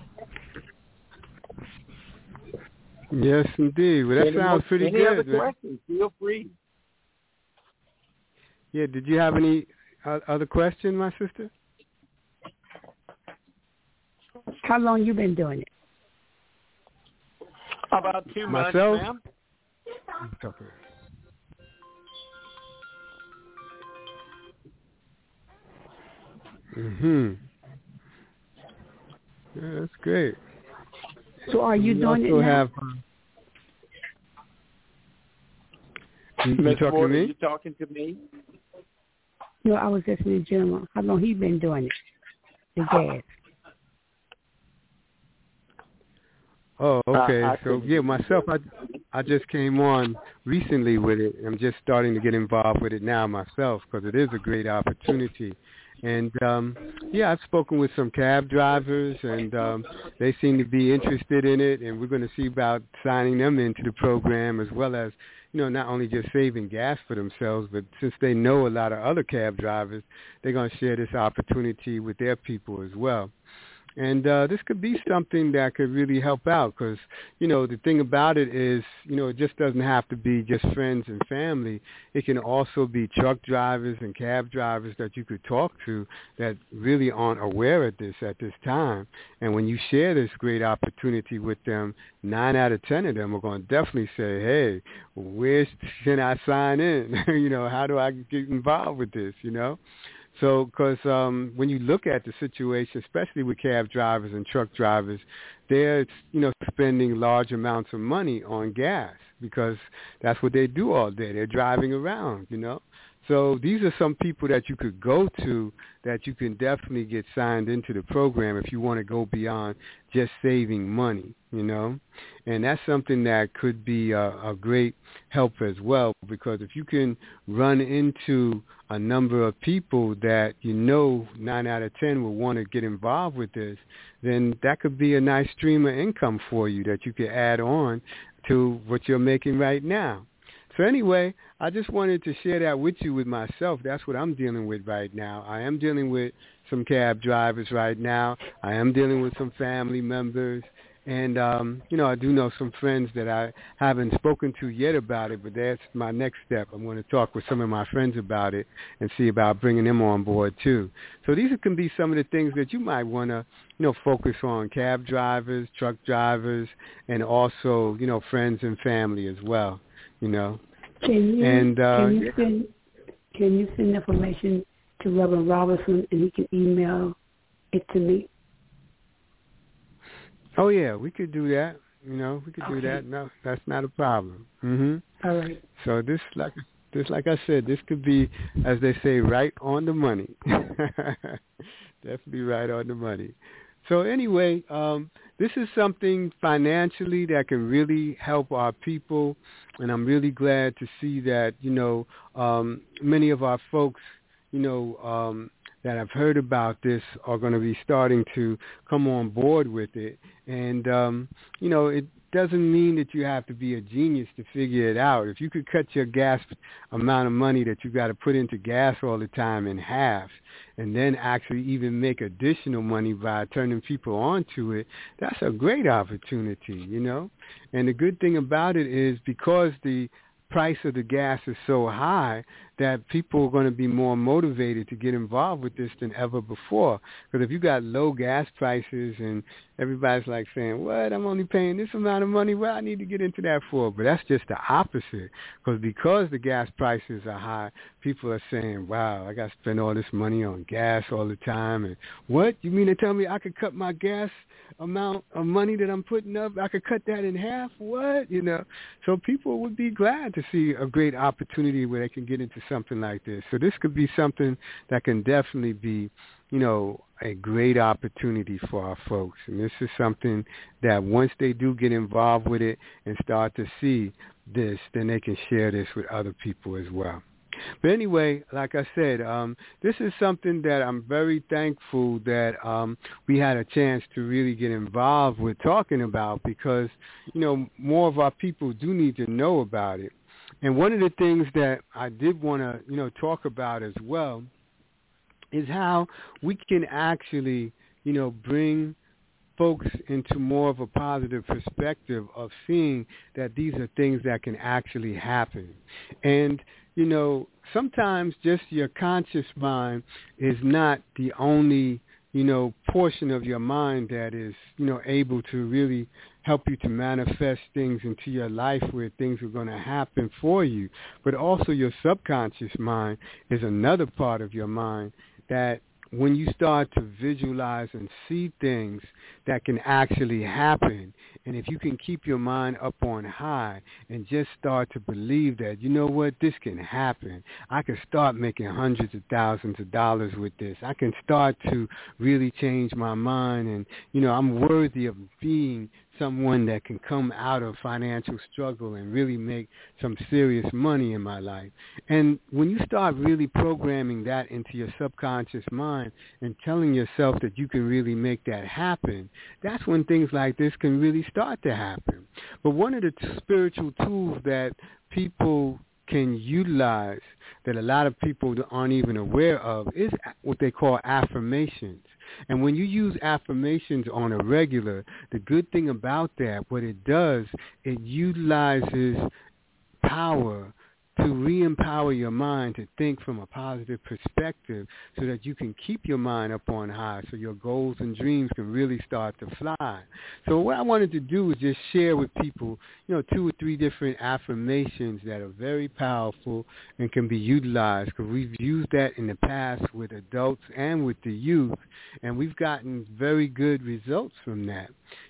Yes, indeed. Well, that sounds pretty good. Any other questions? Feel free. Yeah, did you have any other question, my sister? How long you been doing it? About 2 months, Myself? ma'am. Yeah, that's great. So are you doing it now? Have, Ms. Ford, are you talking to me? No, I was asking in general. How long he been doing it? The gas. Oh, okay. So yeah, myself, I just came on recently with it. I'm just starting to get involved with it now myself, because it is a great opportunity. And yeah, I've spoken with some cab drivers, and they seem to be interested in it. And we're going to see about signing them into the program, as well as, you know, not only just saving gas for themselves, but since they know a lot of other cab drivers, they're going to share this opportunity with their people as well. And this could be something that could really help out, because, you know, the thing about it is, you know, it just doesn't have to be just friends and family. It can also be truck drivers and cab drivers that you could talk to that really aren't aware of this at this time. And when you share this great opportunity with them, 9 out of 10 of them are going to definitely say, hey, where can I sign in? You know, how do I get involved with this, you know? So, because when you look at the situation, especially with cab drivers and truck drivers, they're, spending large amounts of money on gas because that's what they do all day. They're driving around, So these are some people that you could go to that you can definitely get signed into the program if you want to go beyond just saving money, And that's something that could be a great help as well, because if you can run into a number of people that 9 out of 10 will want to get involved with this, then that could be a nice stream of income for you that you could add on to what you're making right now. So anyway, I just wanted to share that with you with myself. That's what I'm dealing with right now. I am dealing with some cab drivers right now. I am dealing with some family members. And, I do know some friends that I haven't spoken to yet about it, but that's my next step. I'm going to talk with some of my friends about it and see about bringing them on board too. So these can be some of the things that you might want to, focus on: cab drivers, truck drivers, and also, friends and family as well, Can you send information to Reverend Robinson and he can email it to me? Oh yeah, we could do that. We could do that. No, that's not a problem. All right. So this, like I said, this could be, as they say, right on the money. Definitely right on the money. So anyway, this is something financially that can really help our people, and I'm really glad to see that many of our folks, that have heard about this are going to be starting to come on board with it. And, it doesn't mean that you have to be a genius to figure it out. If you could cut your gas amount of money that you got to put into gas all the time in half, and then actually even make additional money by turning people onto it, that's a great opportunity, And the good thing about it is because the price of the gas is so high that people are going to be more motivated to get involved with this than ever before. Because if you got low gas prices and everybody's like saying, what, I'm only paying this amount of money, what I need to get into that for? But that's just the opposite. Because the gas prices are high, people are saying, wow, I got to spend all this money on gas all the time. And what? You mean to tell me I could cut my gas amount of money that I'm putting up? I could cut that in half? What? So people would be glad to see a great opportunity where they can get into something like this. So this could be something that can definitely be, a great opportunity for our folks. And this is something that once they do get involved with it and start to see this, then they can share this with other people as well. But anyway, like I said, this is something that I'm very thankful that we had a chance to really get involved with talking about, because, more of our people do need to know about it. And one of the things that I did want to, talk about as well is how we can actually, bring folks into more of a positive perspective of seeing that these are things that can actually happen. And, sometimes just your conscious mind is not the only, portion of your mind that is, able to really help you to manifest things into your life where things are going to happen for you. But also your subconscious mind is another part of your mind that when you start to visualize and see things that can actually happen, and if you can keep your mind up on high and just start to believe that, this can happen. I can start making hundreds of thousands of dollars with this. I can start to really change my mind, and, I'm worthy of being someone that can come out of financial struggle and really make some serious money in my life. And when you start really programming that into your subconscious mind and telling yourself that you can really make that happen, that's when things like this can really start to happen. But one of the spiritual tools that people can utilize that a lot of people aren't even aware of is what they call affirmations. And when you use affirmations on a regular, the good thing about that, what it does, it utilizes power to re-empower your mind to think from a positive perspective so that you can keep your mind up on high so your goals and dreams can really start to fly. So what I wanted to do is just share with people, 2 or 3 different affirmations that are very powerful and can be utilized, because we've used that in the past with adults and with the youth, and we've gotten very good results from that,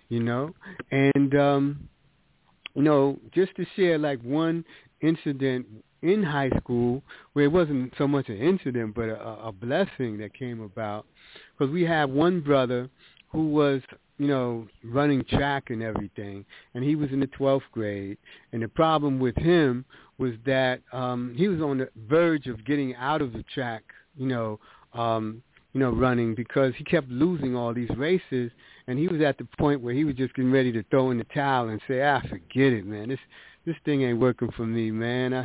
And, just to share like one incident in high school where it wasn't so much an incident but a blessing that came about, because we had one brother who was running track and everything, and he was in the 12th grade, and the problem with him was that he was on the verge of getting out of the track running, because he kept losing all these races, and he was at the point where he was just getting ready to throw in the towel and say, forget it, man. This thing ain't working for me, man.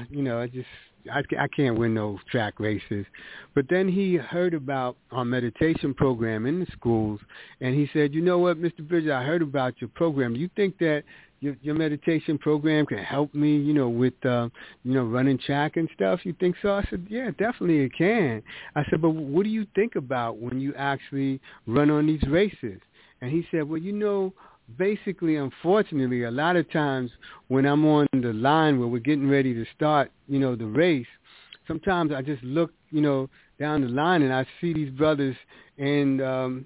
I can't win those track races. But then he heard about our meditation program in the schools, and he said, you know what, Mr. Bridges, I heard about your program. Do you think that your meditation program can help me, with, running track and stuff? You think so? I said, yeah, definitely it can. I said, but what do you think about when you actually run on these races? And he said, well, basically, unfortunately, a lot of times when I'm on the line where we're getting ready to start, the race, sometimes I just look, down the line and I see these brothers and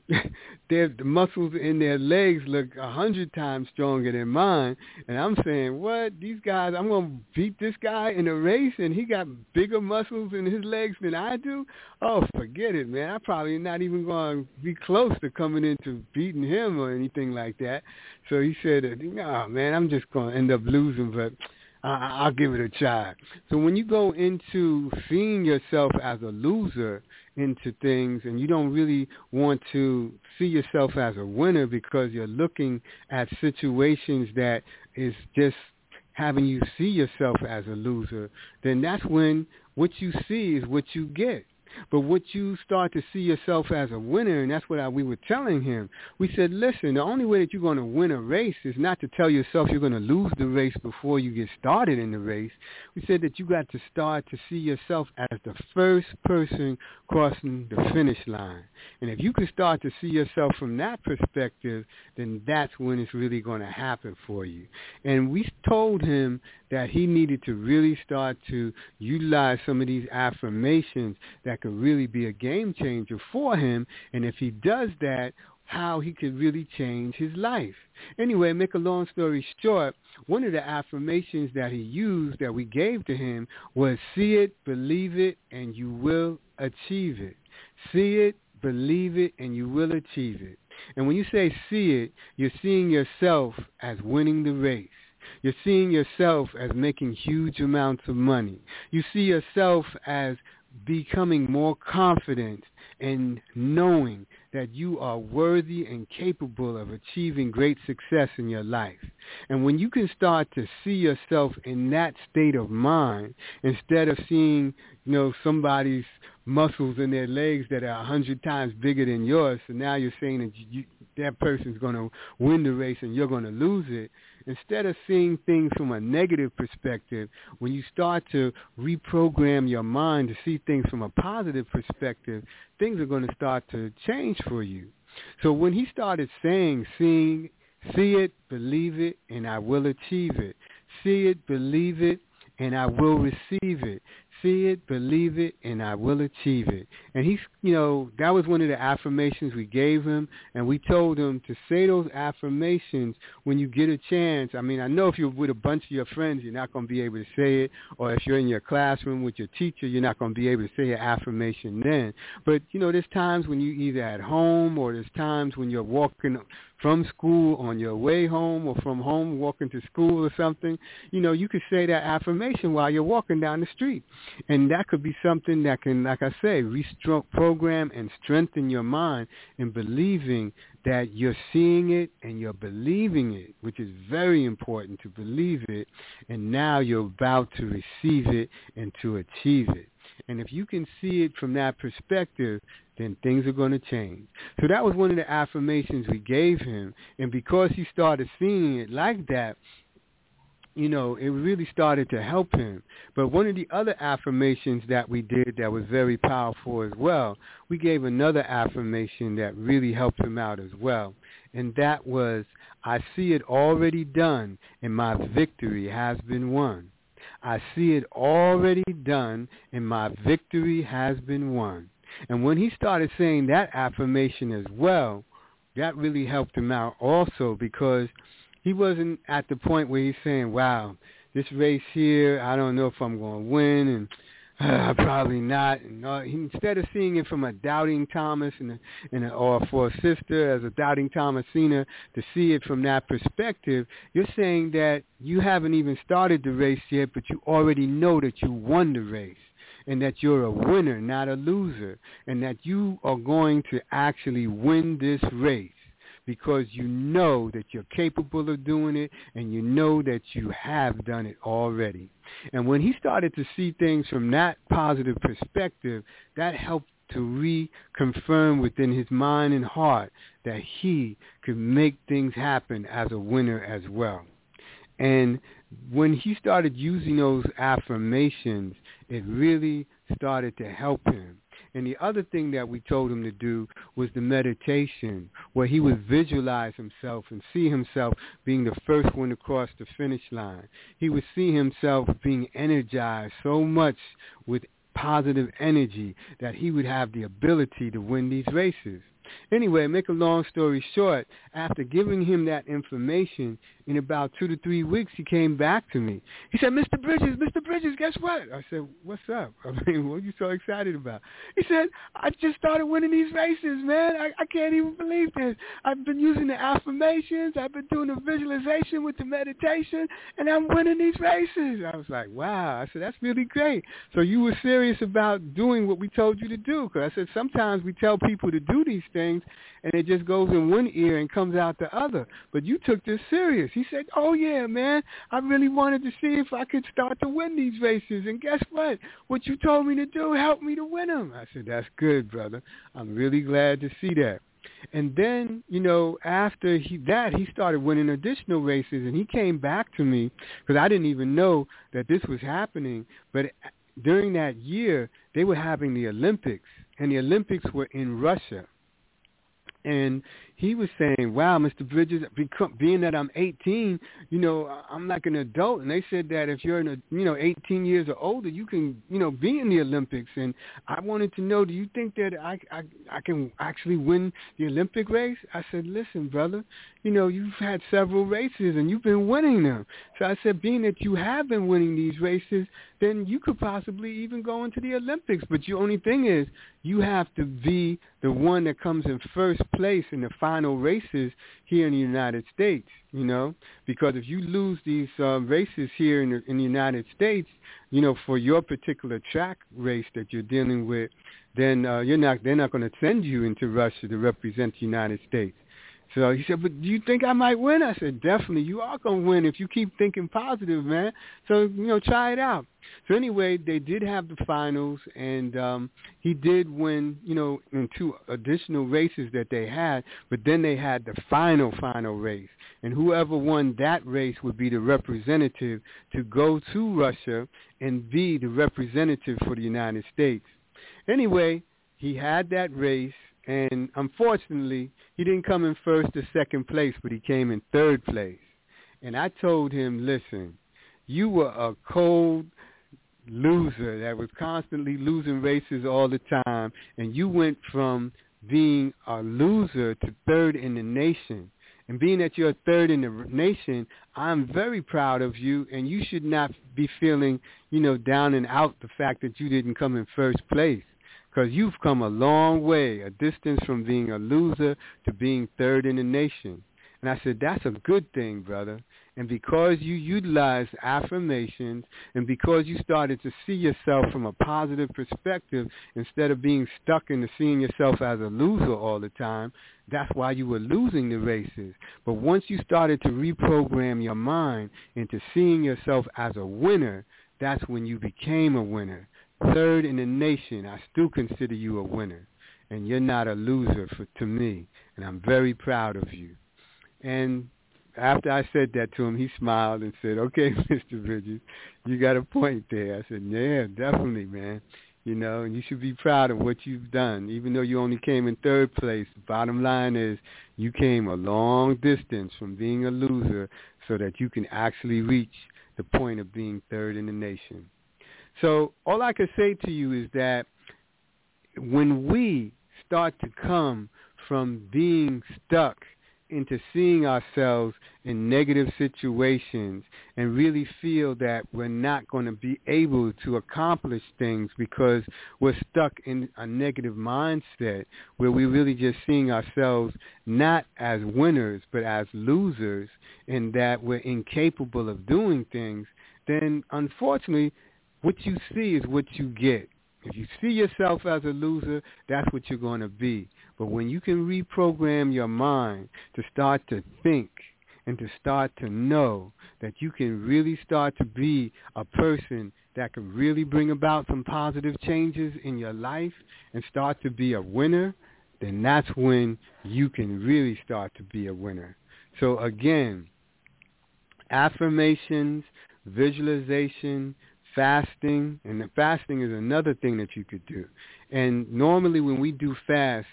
the muscles in their legs look 100 times stronger than mine. And I'm saying, what? These guys, I'm going to beat this guy in a race and he got bigger muscles in his legs than I do? Oh, forget it, man. I'm probably not even going to be close to coming into beating him or anything like that. So he said, no, man, I'm just going to end up losing, but I'll give it a try. So when you go into seeing yourself as a loser into things, and you don't really want to see yourself as a winner because you're looking at situations that is just having you see yourself as a loser, then that's when what you see is what you get. But what you start to see yourself as a winner, and that's what we were telling him. We said, listen, the only way that you're going to win a race is not to tell yourself you're going to lose the race before you get started in the race. We said that you got to start to see yourself as the first person crossing the finish line. And if you can start to see yourself from that perspective, then that's when it's really going to happen for you. And we told him that he needed to really start to utilize some of these affirmations that could really be a game changer for him. And if he does that, how he could really change his life. Anyway, make a long story short, one of the affirmations that he used that we gave to him was, see it, believe it, and you will achieve it. See it, believe it, and you will achieve it. And when you say see it, you're seeing yourself as winning the race. You're seeing yourself as making huge amounts of money. You see yourself as becoming more confident and knowing that you are worthy and capable of achieving great success in your life. And when you can start to see yourself in that state of mind, instead of seeing, somebody's muscles in their legs that are 100 times bigger than yours, so now you're saying that that person's going to win the race and you're going to lose it. Instead of seeing things from a negative perspective, when you start to reprogram your mind to see things from a positive perspective, things are going to start to change for you. So when he started saying, see it, believe it, and I will achieve it. See it, believe it, and I will receive it. See it, believe it, and I will achieve it. And he's, that was one of the affirmations we gave him, and we told him to say those affirmations when you get a chance. I mean, I know if you're with a bunch of your friends, you're not going to be able to say it, or if you're in your classroom with your teacher, you're not going to be able to say an affirmation then. But, there's times when you're either at home, or there's times when you're walking from school on your way home, or from home walking to school or something. You could say that affirmation while you're walking down the street. And that could be something that can, like I say, reprogram and strengthen your mind in believing that you're seeing it and you're believing it, which is very important to believe it. And now you're about to receive it and to achieve it. And if you can see it from that perspective, then things are going to change. So that was one of the affirmations we gave him. And because he started seeing it like that, you know, it really started to help him. But one of the other affirmations that we did that was very powerful as well, we gave another affirmation that really helped him out as well. And that was, I see it already done, and my victory has been won. I see it already done, and my victory has been won. And when he started saying that affirmation as well, that really helped him out also, because he wasn't at the point where he's saying, wow, this race here, I don't know if I'm going to win, and probably not. And instead of seeing it from a doubting Thomas or for a sister as a doubting Thomasina, to see it from that perspective, you're saying that you haven't even started the race yet, but you already know that you won the race, and that you're a winner, not a loser, and that you are going to actually win this race, because you know that you're capable of doing it, and you know that you have done it already. And when he started to see things from that positive perspective, that helped to reconfirm within his mind and heart that he could make things happen as a winner as well. And when he started using those affirmations, it really started to help him. And the other thing that we told him to do was the meditation, where he would visualize himself and see himself being the first one to cross the finish line. He would see himself being energized so much with positive energy that he would have the ability to win these races. Anyway, make a long story short, after giving him that information, in about 2 to 3 weeks, he came back to me. He said, Mr. Bridges, guess what? I said, what's up? I mean, what are you so excited about? He said, I just started winning these races, man. I can't even believe this. I've been using the affirmations. I've been doing the visualization with the meditation, and I'm winning these races. I was like, wow. I said, that's really great. So you were serious about doing what we told you to do. Because I said, sometimes we tell people to do these things, and it just goes in one ear and comes out the other. But you took this serious. He said, oh, yeah, man, I really wanted to see if I could start to win these races. And guess what? What you told me to do helped me to win them. I said, that's good, brother. I'm really glad to see that. And then, you know, after he started winning additional races, and he came back to me, because I didn't even know that this was happening. But during that year, they were having the Olympics, and the Olympics were in Russia. And he was saying, wow, Mr. Bridges, being that I'm 18, you know, I'm like an adult. And they said that if you're, 18 years or older, you can, be in the Olympics. And I wanted to know, do you think that I can actually win the Olympic race? I said, listen, brother, you've had several races and you've been winning them. So I said, being that you have been winning these races, then you could possibly even go into the Olympics. But the only thing is, you have to be the one that comes in first place in the final races here in the United States, because if you lose these races here in the United States, for your particular track race that you're dealing with, then they're not going to send you into Russia to represent the United States. So he said, but do you think I might win? I said, definitely. You are going to win if you keep thinking positive, man. So, try it out. So anyway, they did have the finals, and he did win, in 2 additional races that they had, but then they had the final race. And whoever won that race would be the representative to go to Russia and be the representative for the United States. Anyway, he had that race. And unfortunately, he didn't come in first or second place, but he came in third place. And I told him, listen, you were a cold loser that was constantly losing races all the time, and you went from being a loser to third in the nation. And being that you're third in the nation, I'm very proud of you, and you should not be feeling, down and out the fact that you didn't come in first place. Because you've come a long way, a distance from being a loser to being third in the nation. And I said, that's a good thing, brother. And because you utilized affirmations and because you started to see yourself from a positive perspective instead of being stuck into seeing yourself as a loser all the time, that's why you were losing the races. But once you started to reprogram your mind into seeing yourself as a winner, that's when you became a winner. Third in the nation, I still consider you a winner, and you're not a loser to me, and I'm very proud of you. And after I said that to him, he smiled and said, okay, Mr. Bridges, you got a point there. I said, yeah, definitely, man. You know, and you should be proud of what you've done. Even though you only came in third place, the bottom line is you came a long distance from being a loser so that you can actually reach the point of being third in the nation. So all I can say to you is that when we start to come from being stuck into seeing ourselves in negative situations and really feel that we're not going to be able to accomplish things because we're stuck in a negative mindset where we're really just seeing ourselves not as winners but as losers and that we're incapable of doing things, then unfortunately what you see is what you get. If you see yourself as a loser, that's what you're going to be. But when you can reprogram your mind to start to think and to start to know that you can really start to be a person that can really bring about some positive changes in your life and start to be a winner, then that's when you can really start to be a winner. So again, affirmations, visualization, fasting, and the fasting is another thing that you could do. And normally when we do fast,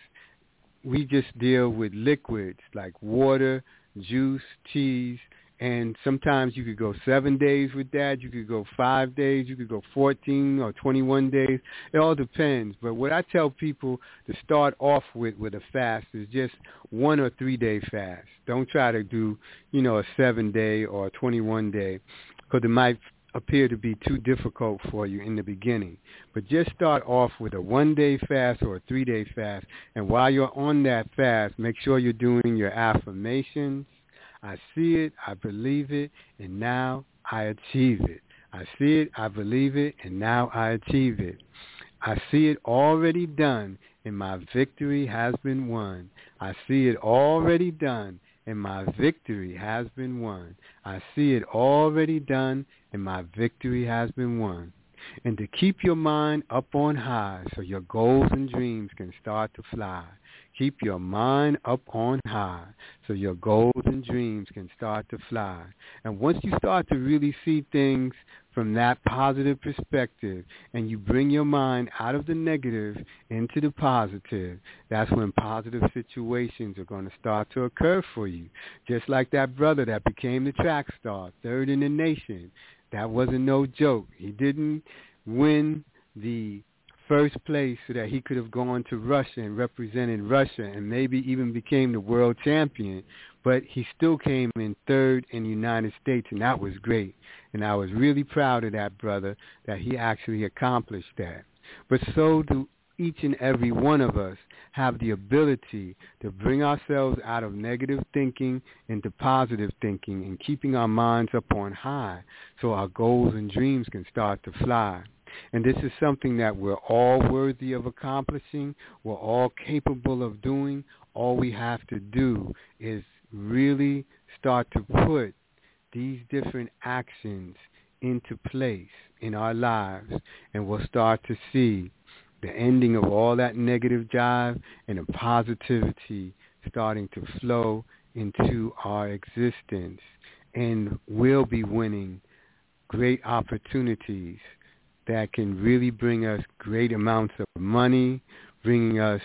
we just deal with liquids like water, juice, teas, and sometimes you could go 7 days with that. You could go 5 days. You could go 14 or 21 days. It all depends. But what I tell people to start off with a fast is just 1 or 3 day fast. Don't try to do, a 7 day or a 21 day because it might appear to be too difficult for you in the beginning. But just start off with a 1 day fast or a 3 day fast. And while you're on that fast, make sure you're doing your affirmations. I see it, I believe it, and now I achieve it. I see it, I believe it, and now I achieve it. I see it already done, and my victory has been won. I see it already done, and my victory has been won. I see it already done, and my victory has been won. And to keep your mind up on high so your goals and dreams can start to fly. Keep your mind up on high so your goals and dreams can start to fly. And once you start to really see things from that positive perspective and you bring your mind out of the negative into the positive, that's when positive situations are going to start to occur for you. Just like that brother that became the track star, third in the nation. That wasn't no joke. He didn't win the first place so that he could have gone to Russia and represented Russia and maybe even became the world champion. But he still came in third in the United States, and that was great. And I was really proud of that brother that he actually accomplished that. But so do each and every one of us have the ability to bring ourselves out of negative thinking into positive thinking and keeping our minds up on high so our goals and dreams can start to fly. And this is something that we're all worthy of accomplishing. We're all capable of doing. All we have to do is really start to put these different actions into place in our lives, and we'll start to see the ending of all that negative jive and the positivity starting to flow into our existence. And we'll be winning great opportunities that can really bring us great amounts of money, bringing us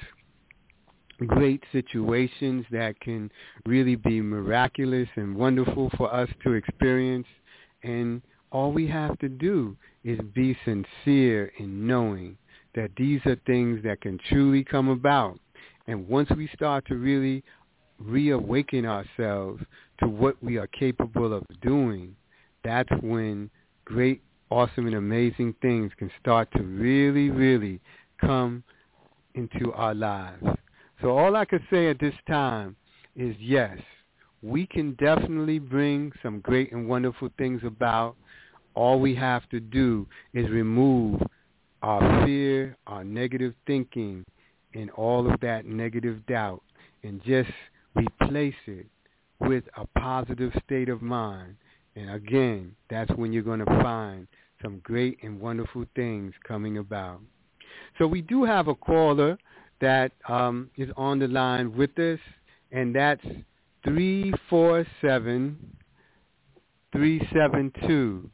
great situations that can really be miraculous and wonderful for us to experience. And all we have to do is be sincere in knowing that these are things that can truly come about. And once we start to really reawaken ourselves to what we are capable of doing, that's when great, awesome, and amazing things can start to really, really come into our lives. So all I can say at this time is yes, we can definitely bring some great and wonderful things about. All we have to do is remove our fear, our negative thinking, and all of that negative doubt, and just replace it with a positive state of mind. And again, that's when you're going to find some great and wonderful things coming about. So we do have a caller that is on the line with us, and that's 347-372.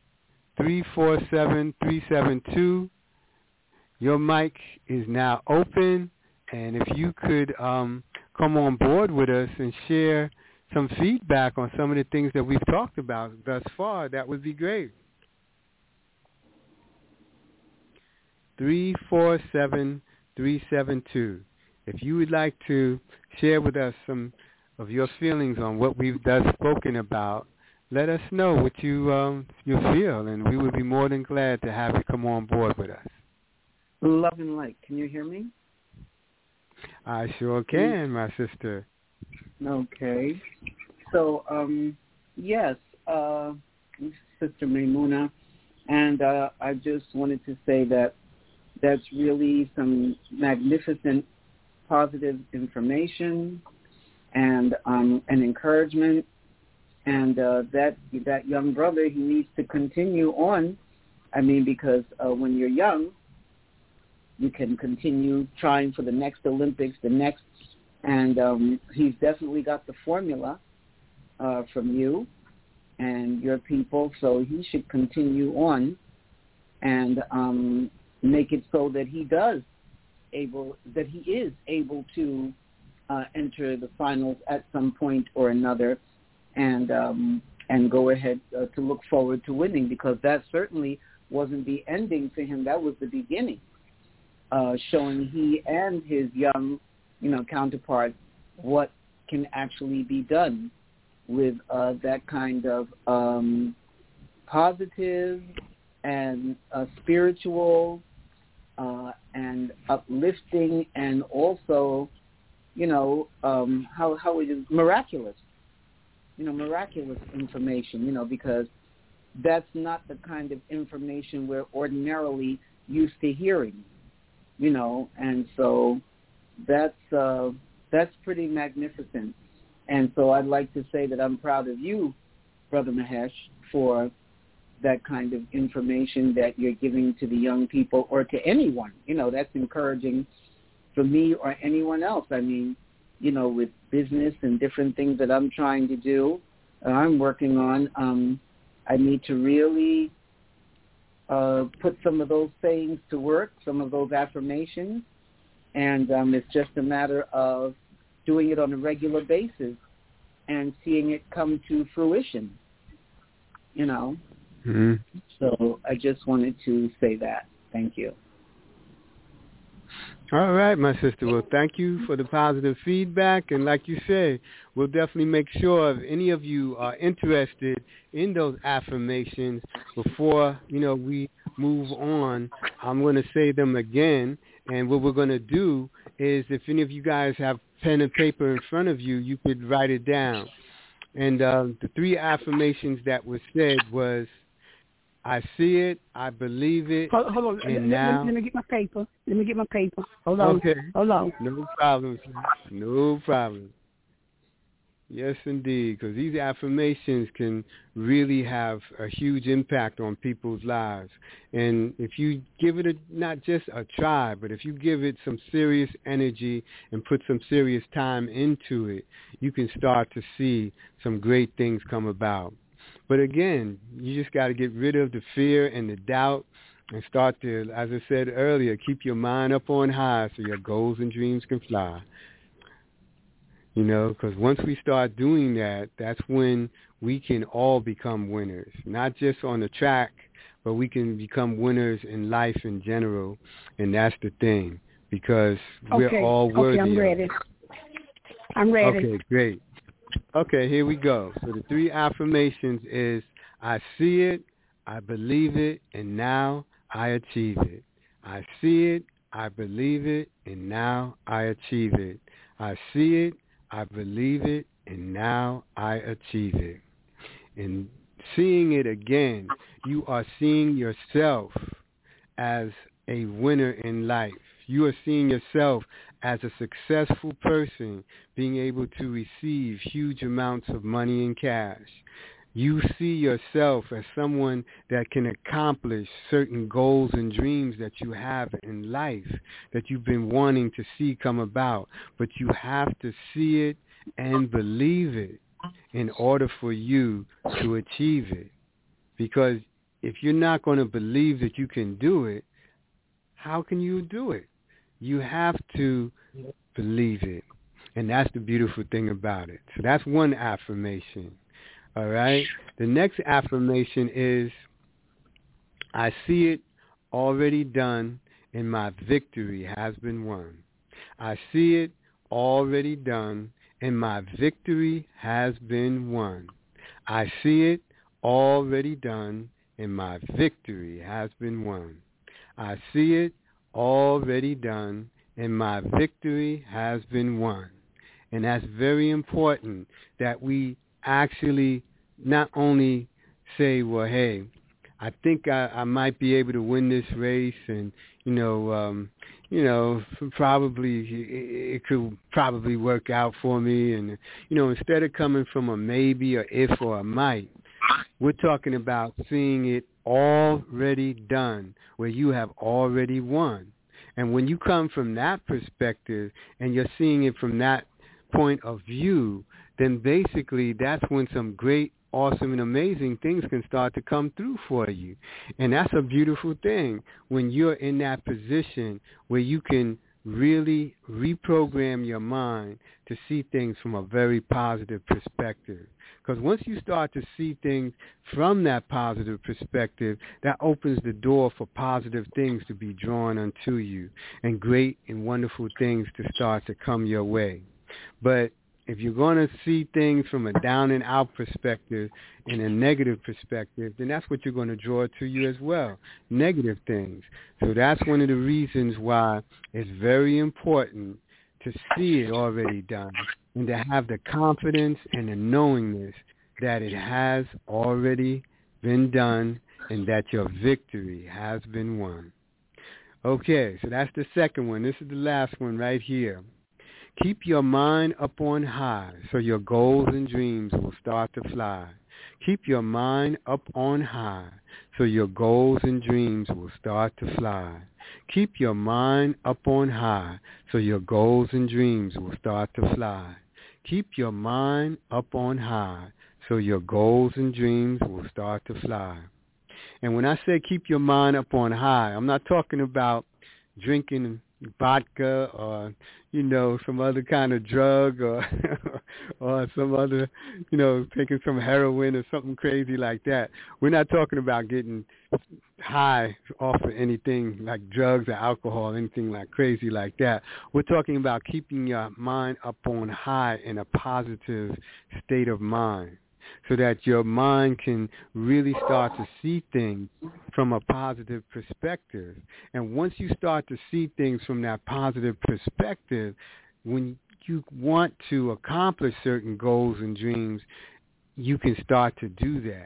347-372. Your mic is now open, and if you could come on board with us and share some feedback on some of the things that we've talked about thus far, that would be great. 347-372. If you would like to share with us some of your feelings on what we've thus spoken about, let us know what you feel, and we would be more than glad to have you come on board with us. Love and light. Can you hear me? I sure can, my sister. Okay. So, yes, Sister Maimuna, and I just wanted to say that that's really some magnificent positive information and encouragement. And that young brother, he needs to continue on. I mean, because when you're young, you can continue trying for the next Olympics, and he's definitely got the formula from you and your people, so he should continue on and make it so that he is able to enter the finals at some point or another, and go ahead to look forward to winning, because that certainly wasn't the ending for him. That was the beginning, showing he and his young, counterparts what can actually be done with that kind of positive and spiritual and uplifting, and also, how it is miraculous. Miraculous information, because that's not the kind of information we're ordinarily used to hearing, and so that's pretty magnificent. And so I'd like to say that I'm proud of you, Brother Mahesh, for that kind of information that you're giving to the young people, or to anyone. That's encouraging for me or anyone else. I mean, with business and different things that I'm trying to do, I'm working on, I need to really put some of those sayings to work, some of those affirmations, and it's just a matter of doing it on a regular basis and seeing it come to fruition, Mm-hmm. So I just wanted to say that. Thank you. All right, my sister. Well, thank you for the positive feedback. And like you say, we'll definitely make sure if any of you are interested in those affirmations before, we move on, I'm going to say them again. And what we're going to do is, if any of you guys have pen and paper in front of you, you could write it down. And the 3 affirmations that were said was, I see it, I believe it, hold on. And let me get my paper. Hold on. Okay. Hold on. No problem, sir. No problem. Yes, indeed, because these affirmations can really have a huge impact on people's lives. And if you give it not just a try, but if you give it some serious energy and put some serious time into it, you can start to see some great things come about. But again, you just got to get rid of the fear and the doubt and start to, as I said earlier, keep your mind up on high so your goals and dreams can fly. Because once we start doing that, that's when we can all become winners, not just on the track, but we can become winners in life in general. And that's the thing, because we're all worthy. Okay, I'm ready. Okay, great. Okay, here we go. So the 3 affirmations is, I see it, I believe it, and now I achieve it. I see it, I believe it, and now I achieve it. I see it, I believe it, and now I achieve it. And seeing it again, you are seeing yourself as a winner in life. You are seeing yourself as a successful person being able to receive huge amounts of money in cash. You see yourself as someone that can accomplish certain goals and dreams that you have in life that you've been wanting to see come about. But you have to see it and believe it in order for you to achieve it. Because if you're not going to believe that you can do it, how can you do it? You have to believe it. And that's the beautiful thing about it. So that's one affirmation. All right? The next affirmation is, I see it already done and my victory has been won. I see it already done and my victory has been won. I see it already done and my victory has been won. I see it already done and my victory has been won. And that's very important that we actually not only say, well, hey, I think I might be able to win this race, and probably it could probably work out for me, and instead of coming from a maybe or if or a might, we're talking about seeing it already done, where you have already won. And when you come from that perspective and you're seeing it from that point of view, then basically that's when some great, awesome, and amazing things can start to come through for you. And that's a beautiful thing when you're in that position where you can really reprogram your mind to see things from a very positive perspective. Because once you start to see things from that positive perspective, that opens the door for positive things to be drawn unto you and great and wonderful things to start to come your way. But if you're going to see things from a down and out perspective and a negative perspective, then that's what you're going to draw to you as well, negative things. So that's one of the reasons why it's very important to see it already done and to have the confidence and the knowingness that it has already been done and that your victory has been won. Okay, so that's the second one. This is the last one right here. Keep your mind up on high so your goals and dreams will start to fly. Keep your mind up on high so your goals and dreams will start to fly. Keep your mind up on high so your goals and dreams will start to fly. Keep your mind up on high so your goals and dreams will start to fly. And when I say keep your mind up on high, I'm not talking about drinking vodka or, some other kind of drug or or some other, taking some heroin or something crazy like that. We're not talking about getting high off of anything like drugs or alcohol, anything like crazy like that. We're talking about keeping your mind up on high in a positive state of mind, so that your mind can really start to see things from a positive perspective. And once you start to see things from that positive perspective, when you want to accomplish certain goals and dreams, you can start to do that.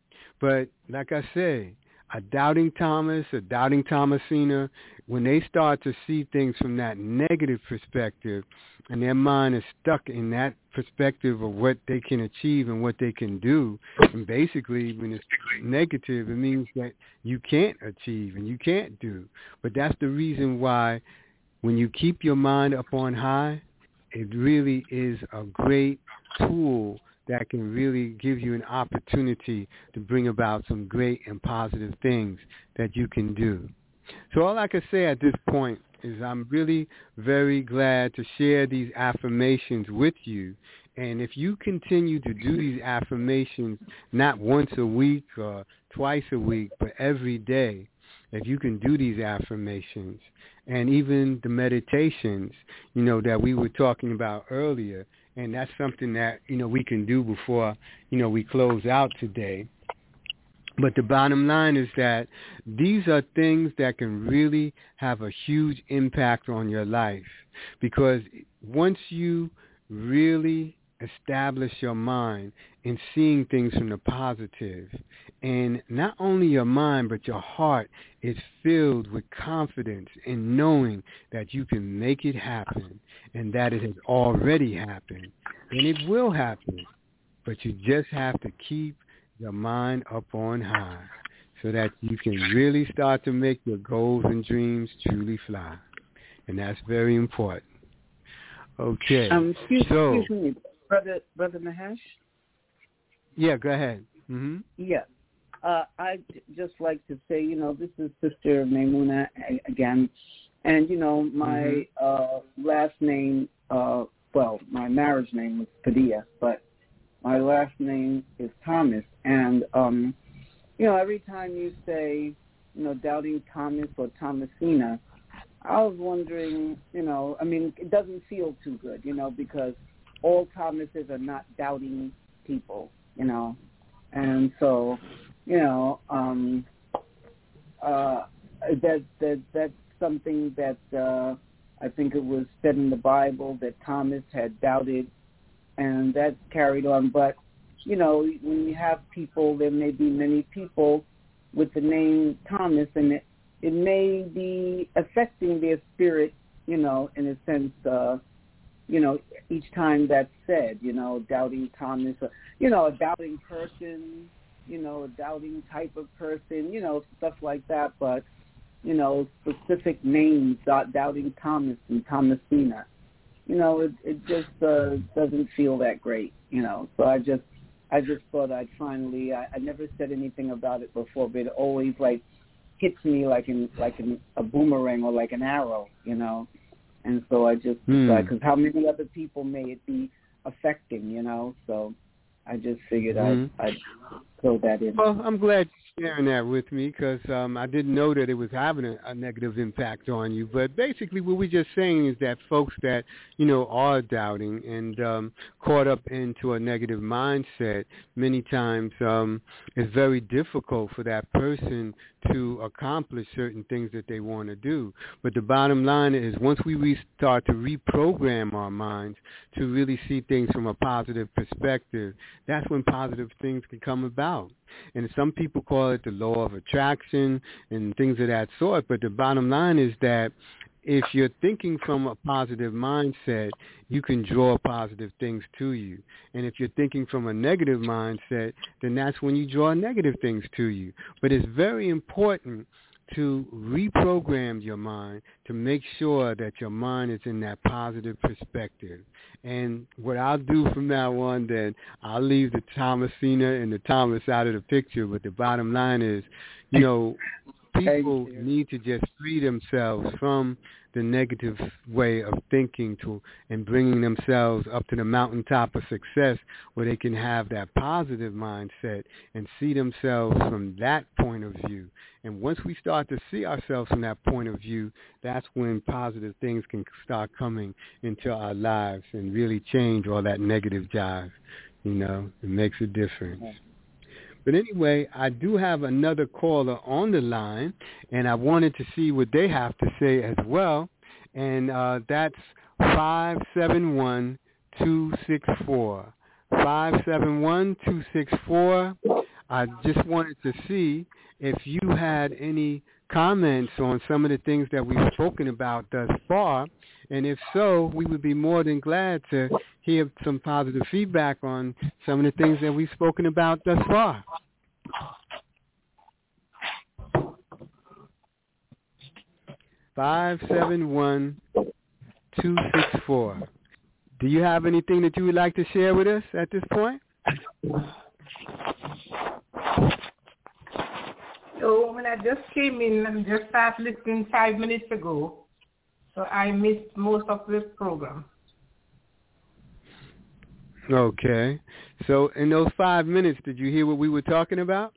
But like I say, a doubting Thomas, a doubting Thomasina, when they start to see things from that negative perspective and their mind is stuck in that perspective of what they can achieve and what they can do, and basically when it's negative, it means that you can't achieve and you can't do. But that's the reason why when you keep your mind up on high, it really is a great tool that can really give you an opportunity to bring about some great and positive things that you can do. So all I can say at this point is I'm really very glad to share these affirmations with you. And if you continue to do these affirmations not once a week or twice a week, but every day, if you can do these affirmations and even the meditations, that we were talking about earlier, and that's something that, we can do before, we close out today. But the bottom line is that these are things that can really have a huge impact on your life. Because once you really establish your mind in seeing things from the positive, and not only your mind but your heart is filled with confidence in knowing that you can make it happen and that it has already happened, and it will happen. But you just have to keep your mind up on high so that you can really start to make your goals and dreams truly fly. And that's very important. Okay. Excuse me, Brother Mahesh? Yeah, go ahead. Mm-hmm. Yeah. I'd just like to say, this is Sister Maimuna again. And, my last name, my marriage name was Padilla, but my last name is Thomas. And, every time you say, Doubting Thomas or Thomasina, I was wondering, it doesn't feel too good, because all Thomases are not doubting people, And so, that's something that I think it was said in the Bible that Thomas had doubted, and that's carried on. But, when you have people, there may be many people with the name Thomas, and it may be affecting their spirit, in a sense, each time that's said, doubting Thomas, a doubting person, a doubting type of person, stuff like that. But, specific names, doubting Thomas and Thomasina, it just doesn't feel that great, So I just thought I'd finally, I never said anything about it before, but it always hits me like a boomerang or like an arrow, And so I just, because how many other people may it be affecting, So I just figured I'd throw that in. Well, I'm glad you're sharing that with me because I didn't know that it was having a negative impact on you. But basically what we're just saying is that folks that, are doubting and caught up into a negative mindset, many times it's very difficult for that person to accomplish certain things that they want to do. But the bottom line is once we start to reprogram our minds to really see things from a positive perspective, that's when positive things can come about. And some people call it the law of attraction and things of that sort. But the bottom line is that if you're thinking from a positive mindset, you can draw positive things to you. And if you're thinking from a negative mindset, then that's when you draw negative things to you. But it's very important to reprogram your mind to make sure that your mind is in that positive perspective. And what I'll do from now on, then, I'll leave the Thomasina and the Thomas out of the picture, but the bottom line is, people need to just free themselves from the negative way of thinking and bringing themselves up to the mountaintop of success where they can have that positive mindset and see themselves from that point of view. And once we start to see ourselves from that point of view, that's when positive things can start coming into our lives and really change all that negative jive. It makes a difference. But anyway, I do have another caller on the line, and I wanted to see what they have to say as well. And that's 571-264. 571-264. I just wanted to see if you had any comments on some of the things that we've spoken about thus far. And if so, we would be more than glad to hear some positive feedback on some of the things that we've spoken about thus far. (571-264). Do you have anything that you would like to share with us at this point? So when I just came in and just started listening 5 minutes ago, so I missed most of the program. Okay. So in those 5 minutes, did you hear what we were talking about?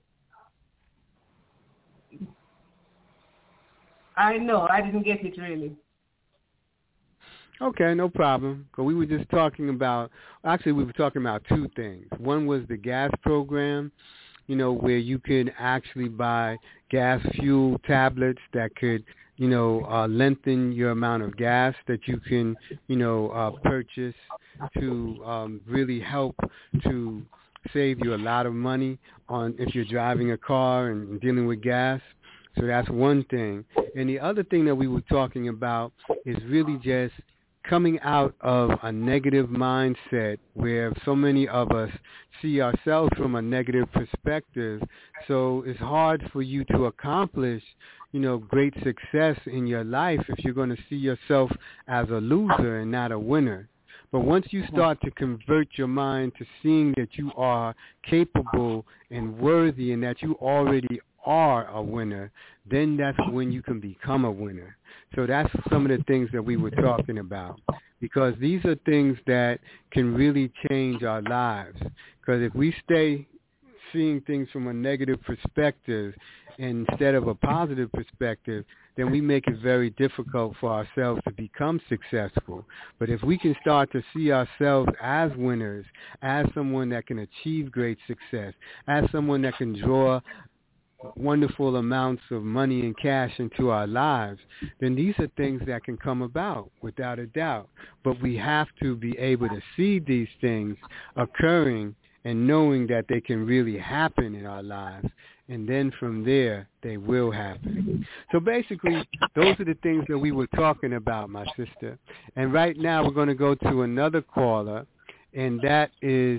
I know. I didn't get it really. Okay, no problem. Because we were just talking about, actually we were talking about two things. One was the gas program, where you can actually buy gas fuel tablets that could, lengthen your amount of gas that you can, purchase to really help to save you a lot of money on if you're driving a car and dealing with gas. So that's one thing. And the other thing that we were talking about is really just coming out of a negative mindset where so many of us see ourselves from a negative perspective. So it's hard for you to accomplish, great success in your life if you're going to see yourself as a loser and not a winner. But once you start to convert your mind to seeing that you are capable and worthy and that you already are a winner, then that's when you can become a winner. So that's some of the things that we were talking about, because these are things that can really change our lives. Because if we stay seeing things from a negative perspective instead of a positive perspective, then we make it very difficult for ourselves to become successful. But if we can start to see ourselves as winners, as someone that can achieve great success, as someone that can draw wonderful amounts of money and cash into our lives, then these are things that can come about without a doubt. But we have to be able to see these things occurring and knowing that they can really happen in our lives. And then from there, they will happen. So basically, those are the things that we were talking about, my sister. And right now, we're going to go to another caller, and that is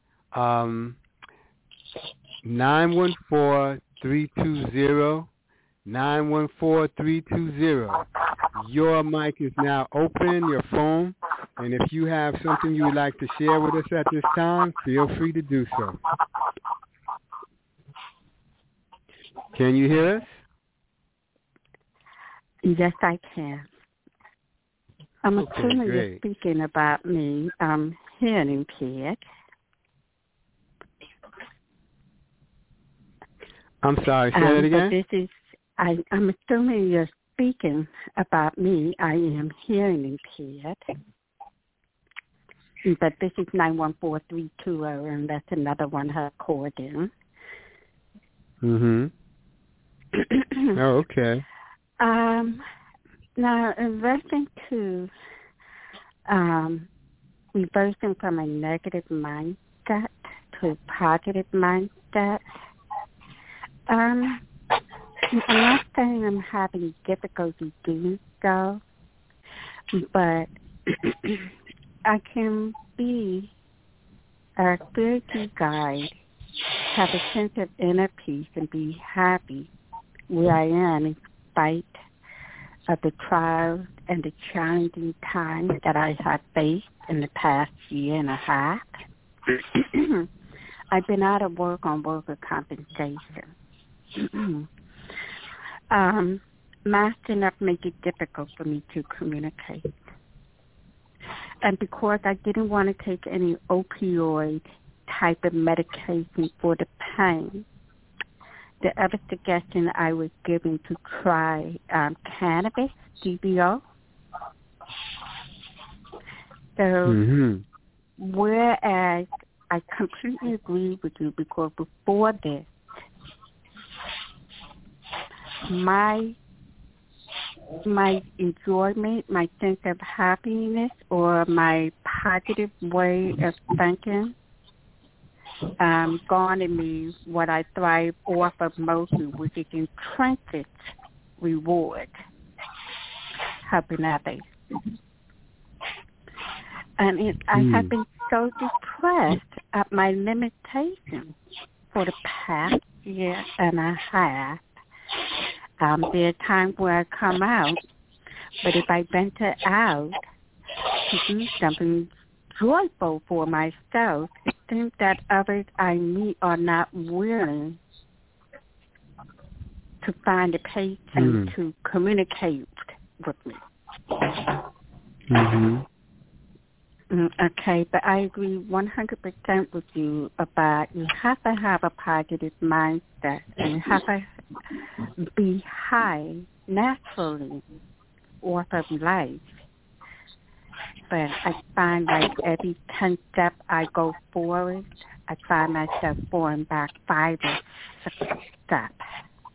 914-320-914-320. Your mic is now open, your phone, and if you have something you would like to share with us at this time, feel free to do so. Can you hear us? Yes, I can. I'm assuming you're speaking about me. I'm hearing impaired. I'm sorry, say that again? I'm assuming you're speaking about me. I am hearing impaired. But this is 914-320, and that's another one I called in. Mm-hmm. Oh, okay. Now, in reference to reversing from a negative mindset to a positive mindset, I'm not saying I'm having difficulty doing so, but I can be a spiritual guide, have a sense of inner peace, and be happy where I am in spite of the trials and the challenging times that I have faced in the past year and a half. I've been out of work on worker compensation. Masking up make it difficult for me to communicate. And because I didn't want to take any opioid type of medication for the pain, the other suggestion I was given to try cannabis, DBO. So, whereas I completely agree with you, because before this, my enjoyment, my sense of happiness, or my positive way of thinking garnered me what I thrive off of mostly, which is intrinsic reward, helping others. And I have been so depressed at my limitations for the past year and a half. There are times where I come out, but if I venture out to do something joyful for myself, it seems that others I meet are not willing to find a place and to communicate with me. Okay, but I agree 100% with you about you have to have a positive mindset and you have to be high naturally off of life. But I find like every 10 step I go forward, I find myself falling back 5 or 6 steps.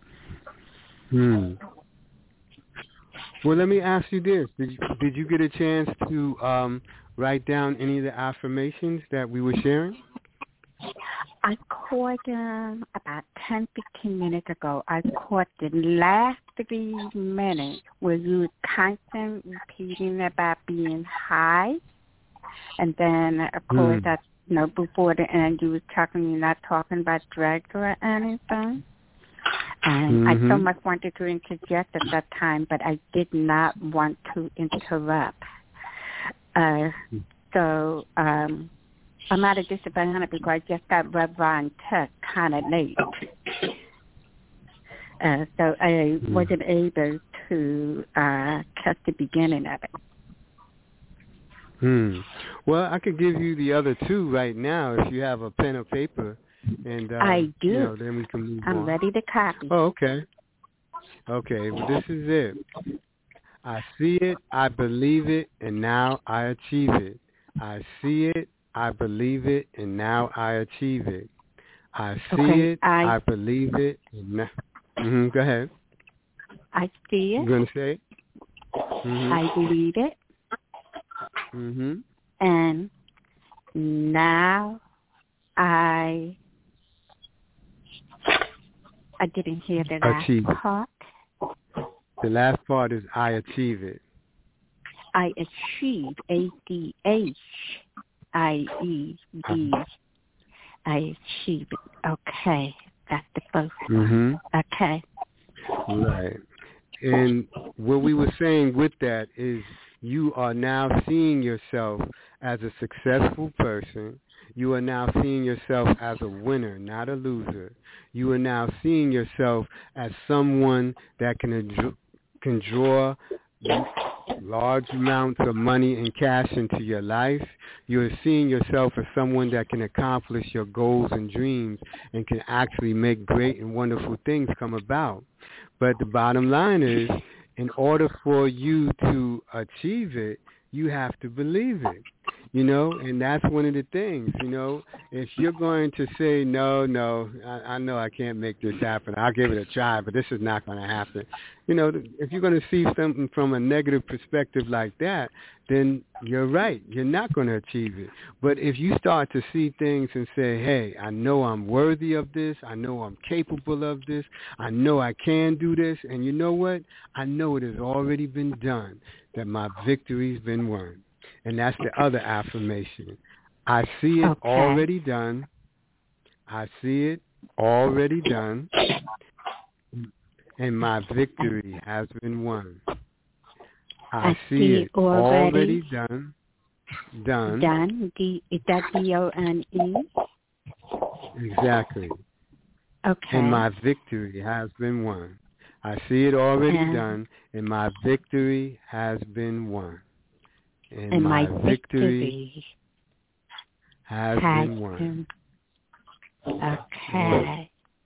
Well, let me ask you this. Did you get a chance to write down any of the affirmations that we were sharing? I caught about 10, 15 minutes ago. I caught the last 3 minutes where you were constantly repeating about being high. And then, of course, before the end, you're not talking about drugs or anything. And I so much wanted to interject at that time, but I did not want to interrupt. So I'm at a disadvantage because I just got Reverend Tech kind of late. So I wasn't able to catch the beginning of it. Well, I could give you the other 2 right now if you have a pen or paper. And I do. Then we can move on. I'm ready to copy. Oh, okay. Okay, well, this is it. I see it, I believe it, and now I achieve it. I see it, I believe it, and now I achieve it. I see it, I believe it, and now... go ahead. I see it. You going to say it? I believe it. And now I didn't hear the last part. The last part is I achieve it. I achieve, A-D-H-I-E-V. I achieve it. Okay. That's the first one. Okay. Right. And what we were saying with that is you are now seeing yourself as a successful person. You are now seeing yourself as a winner, not a loser. You are now seeing yourself as someone that can draw large amounts of money and cash into your life. You're seeing yourself as someone that can accomplish your goals and dreams and can actually make great and wonderful things come about. But the bottom line is, in order for you to achieve it, you have to believe it. And that's one of the things, if you're going to say, no, I know I can't make this happen. I'll give it a try, but this is not going to happen. If you're going to see something from a negative perspective like that, then you're right. You're not going to achieve it. But if you start to see things and say, hey, I know I'm worthy of this. I know I'm capable of this. I know I can do this. And you know what? I know it has already been done, that my victory's been won. And that's the other affirmation. I see it already done. I see it already done. And my victory has been won. I see it already done. Done. Is that D-O-N-E? Exactly. Okay. And my victory has been won. I see it already done. And my victory has been won. And my victory has been won. Okay.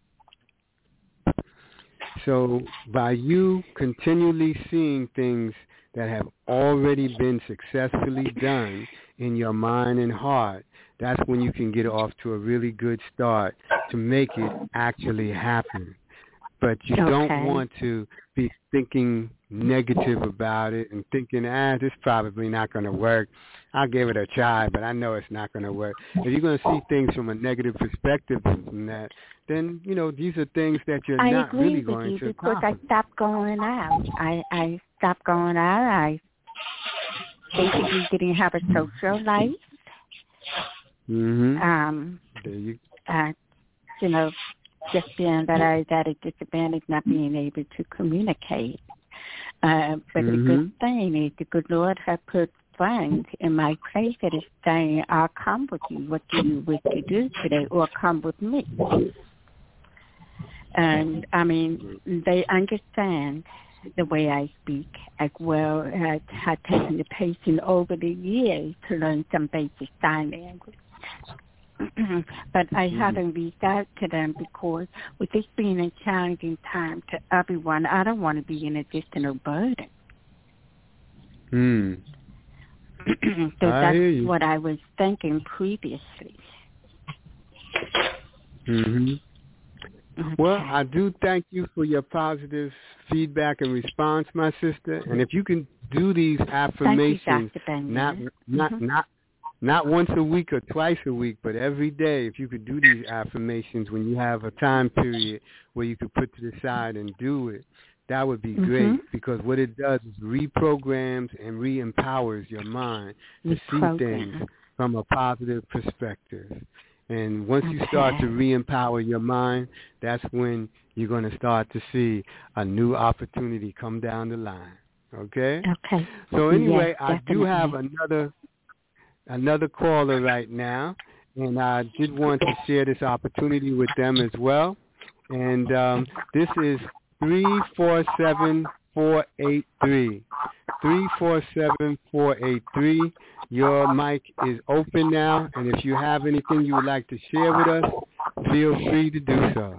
So by you continually seeing things that have already been successfully done in your mind and heart, that's when you can get off to a really good start to make it actually happen. But you don't want to be thinking negative about it and thinking, this is probably not going to work. I'll give it a try, but I know it's not going to work. If you're going to see things from a negative perspective from that, then, these are things that you're not really going to accomplish. I stopped going out. I stopped going out. I basically didn't have a social life. Just being that I was at a disadvantage, not being able to communicate. But the good thing is the good Lord has put friends in my place that is saying, I'll come with you. What do you wish to do today? Or come with me. And, they understand the way I speak as well as have taken the patience over the years to learn some basic sign language. But I haven't reached out to them because with this being a challenging time to everyone, I don't want to be an additional burden. So that's what I was thinking previously. Well, I do thank you for your positive feedback and response, my not not once a week or twice a week, but every day, if you could do these affirmations when you have a time period where you could put to the side and do it, that would be great, because what it does is reprograms and re-empowers your mind to see things from a positive perspective. And once you start to re-empower your mind, that's when you're going to start to see a new opportunity come down the line. Okay? Okay. So anyway, yes, I do have another caller right now, and I did want to share this opportunity with them as well. And this is 347-483. 347-483. Your mic is open now, and if you have anything you would like to share with us, feel free to do so.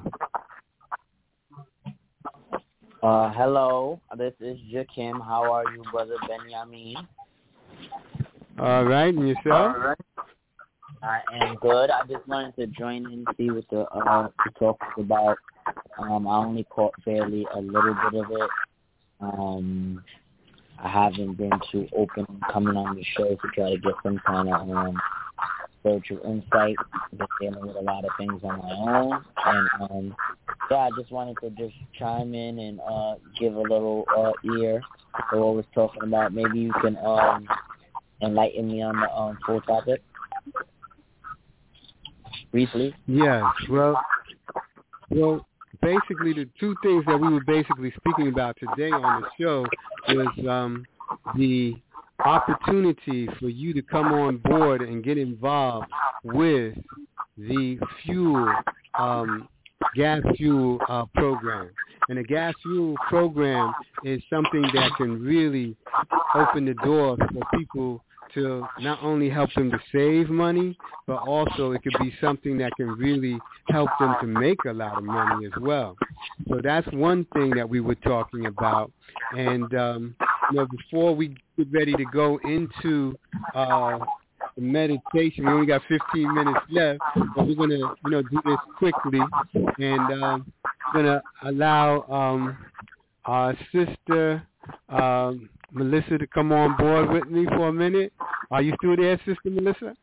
Hello, this is Jakim. How are you, Brother Benjamin? All right, and yourself? All right. I am good. I just wanted to join in and see what the talk is about. I only caught fairly a little bit of it. I haven't been too open coming on the show to try to get some kind of spiritual insight. I've been dealing with a lot of things on my own. And, I just wanted to just chime in and give a little ear to what was talking about. Maybe you can enlighten me on the full topic briefly. Yes. Well, basically the two things that we were basically speaking about today on the show was the opportunity for you to come on board and get involved with the gas fuel program. And the gas fuel program is something that can really open the door for people to not only help them to save money, but also it could be something that can really help them to make a lot of money as well. So that's one thing that we were talking about. And, before we get ready to go into the meditation, we only got 15 minutes left, but we're going to, do this quickly. And we're going to allow our sister Melissa to come on board with me for a minute. Are you still there, Sister Melissa?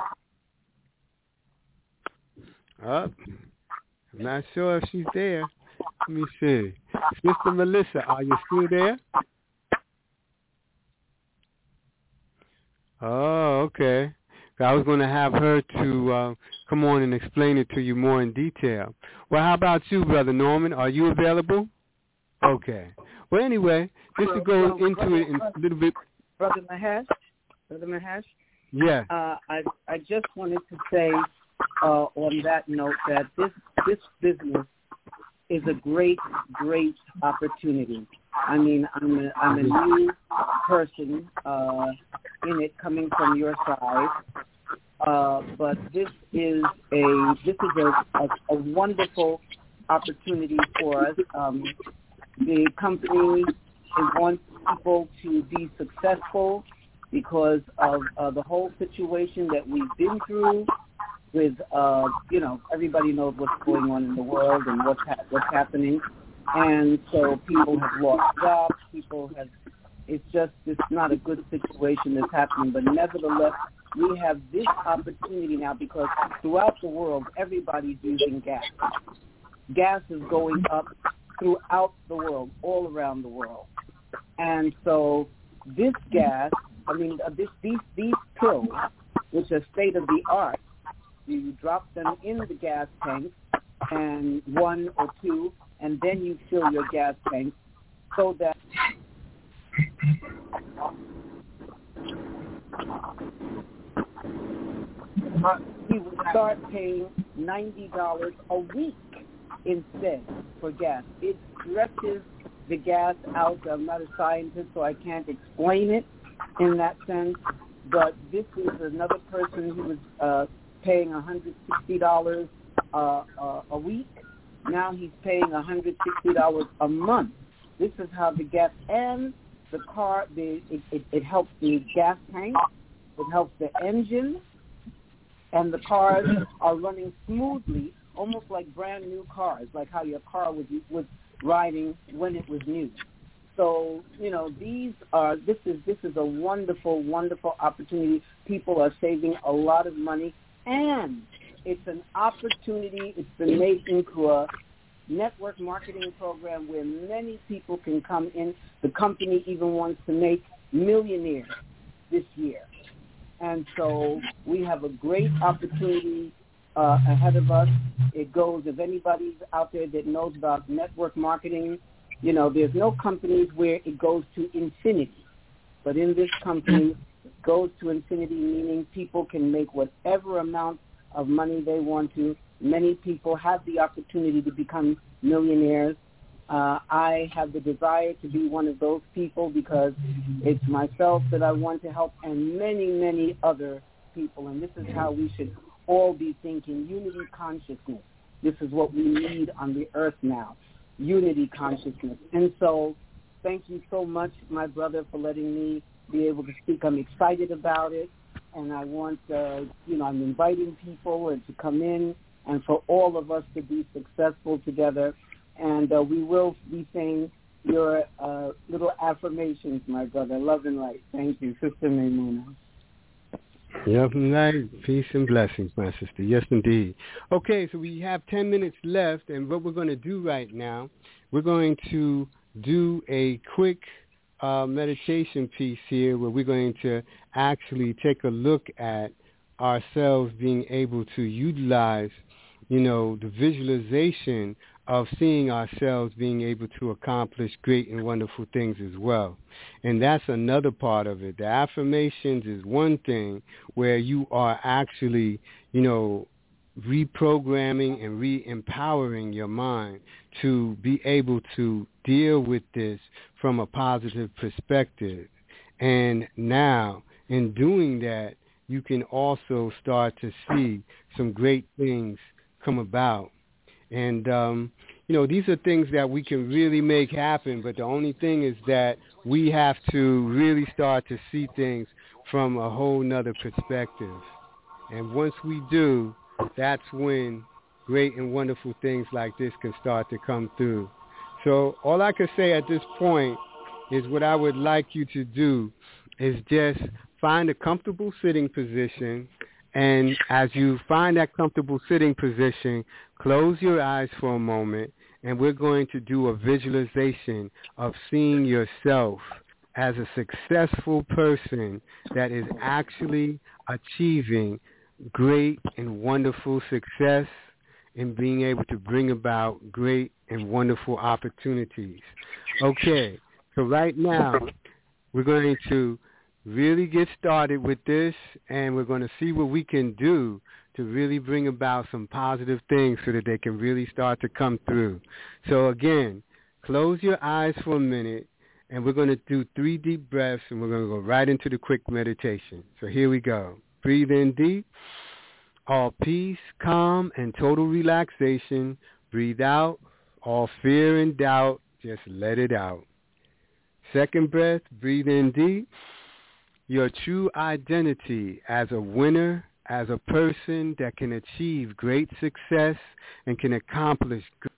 I'm not sure if she's there. Let me see. Sister Melissa, are you still there? Oh, okay. I was going to have her to come on and explain it to you more in detail. Well, how about you, Brother Norman? Are you available? Okay. Well, anyway, just to go into it in a little bit. Brother Mahesh? Yeah. I just wanted to say on that note that this business is a great opportunity. I mean, I'm a new person in it, coming from your side, but this is a wonderful opportunity for us. The company wants people to be successful because of the whole situation that we've been through with, everybody knows what's going on in the world and what's happening. And so people have lost jobs, it's not a good situation that's happening. But nevertheless, we have this opportunity now because throughout the world, everybody's using gas. Gas is going up throughout the world, all around the world. And so this gas, these pills, which are state of the art, you drop them in the gas tank, and 1 or 2, and then you fill your gas tank so that you would start paying $90 a week instead for gas. It stretches the gas out. I'm not a scientist, so I can't explain it in that sense, but this is another person who was paying $160 a week. Now he's paying $160 a month. This is how the gas and the car, it helps the gas tank, it helps the engine, and the cars are running smoothly, almost like brand new cars, like how your car was riding when it was new. so, this is a wonderful, wonderful opportunity. People are saving a lot of money, and it's an opportunity. It's been made into a network marketing program where many people can come in. The company even wants to make millionaires this year. And so we have a great opportunity ahead of us. It goes, if anybody's out there that knows about network marketing, there's no companies where it goes to infinity. But in this company, it goes to infinity, meaning people can make whatever amount of money they want to. Many people have the opportunity to become millionaires. I have the desire to be one of those people because it's myself that I want to help and many, many other people. And this is how we should all be thinking, unity consciousness. This is what we need on the earth now, unity consciousness. And so thank you so much, my brother, for letting me be able to speak. I'm excited about it. And I want, I'm inviting people to come in and for all of us to be successful together. And we will be saying your little affirmations, my brother. Love and light. Thank you, Sister Maimuna. Love and light, peace and blessings, my sister. Yes, indeed. Okay, so we have 10 minutes left, and what we're going to do right now, we're going to do a quick meditation piece here where we're going to actually take a look at ourselves being able to utilize, the visualization of seeing ourselves being able to accomplish great and wonderful things as well. And that's another part of it. The affirmations is one thing where you are actually, reprogramming and re-empowering your mind to be able to deal with this from a positive perspective. And now, in doing that, you can also start to see some great things come about. And, these are things that we can really make happen, but the only thing is that we have to really start to see things from a whole nother perspective. And once we do, that's when great and wonderful things like this can start to come through. So all I can say at this point is what I would like you to do is just find a comfortable sitting position. And as you find that comfortable sitting position, close your eyes for a moment, and we're going to do a visualization of seeing yourself as a successful person that is actually achieving great and wonderful success in being able to bring about great and wonderful opportunities. Okay, so right now we're going to really get started with this, and we're going to see what we can do to really bring about some positive things so that they can really start to come through. So again, close your eyes for a minute, and we're going to do 3 deep breaths, and we're going to go right into the quick meditation. So here we go. Breathe in deep, all peace, calm, and total relaxation. Breathe out, all fear and doubt, just let it out. Second breath, breathe in deep. Your true identity as a winner, as a person that can achieve great success and can accomplish great.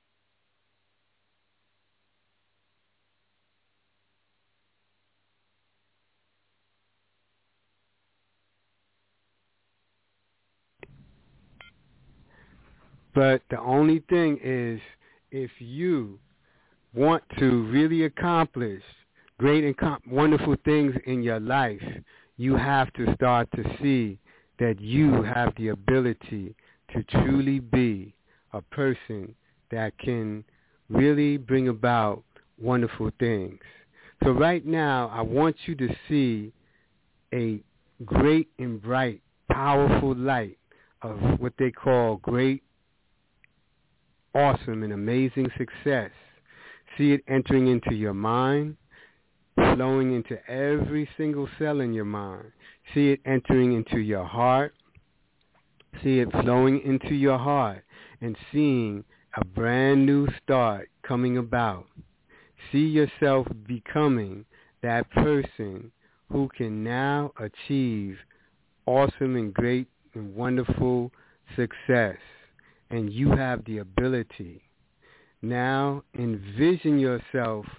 But the only thing is, if you want to really accomplish great and wonderful things in your life, you have to start to see that you have the ability to truly be a person that can really bring about wonderful things. So right now, I want you to see a great and bright, powerful light of what they call great, awesome, and amazing success. See it entering into your mind, flowing into every single cell in your mind. See it entering into your heart. See it flowing into your heart and seeing a brand new start coming about. See yourself becoming that person who can now achieve awesome and great and wonderful success. And you have the ability. Now envision yourself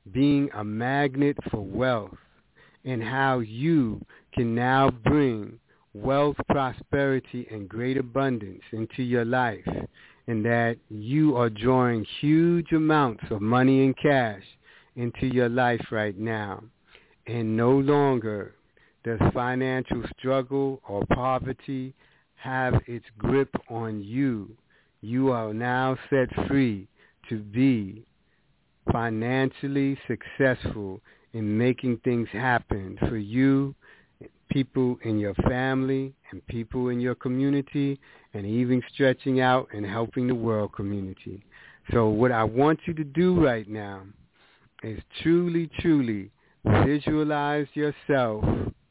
being a magnet for wealth, and how you can now bring wealth, prosperity, and great abundance into your life, and that you are drawing huge amounts of money and cash into your life right now, and no longer does financial struggle or poverty have its grip on you. You are now set free to be financially successful in making things happen for you, people in your family, and people in your community, and even stretching out and helping the world community. So what I want you to do right now is truly, truly visualize yourself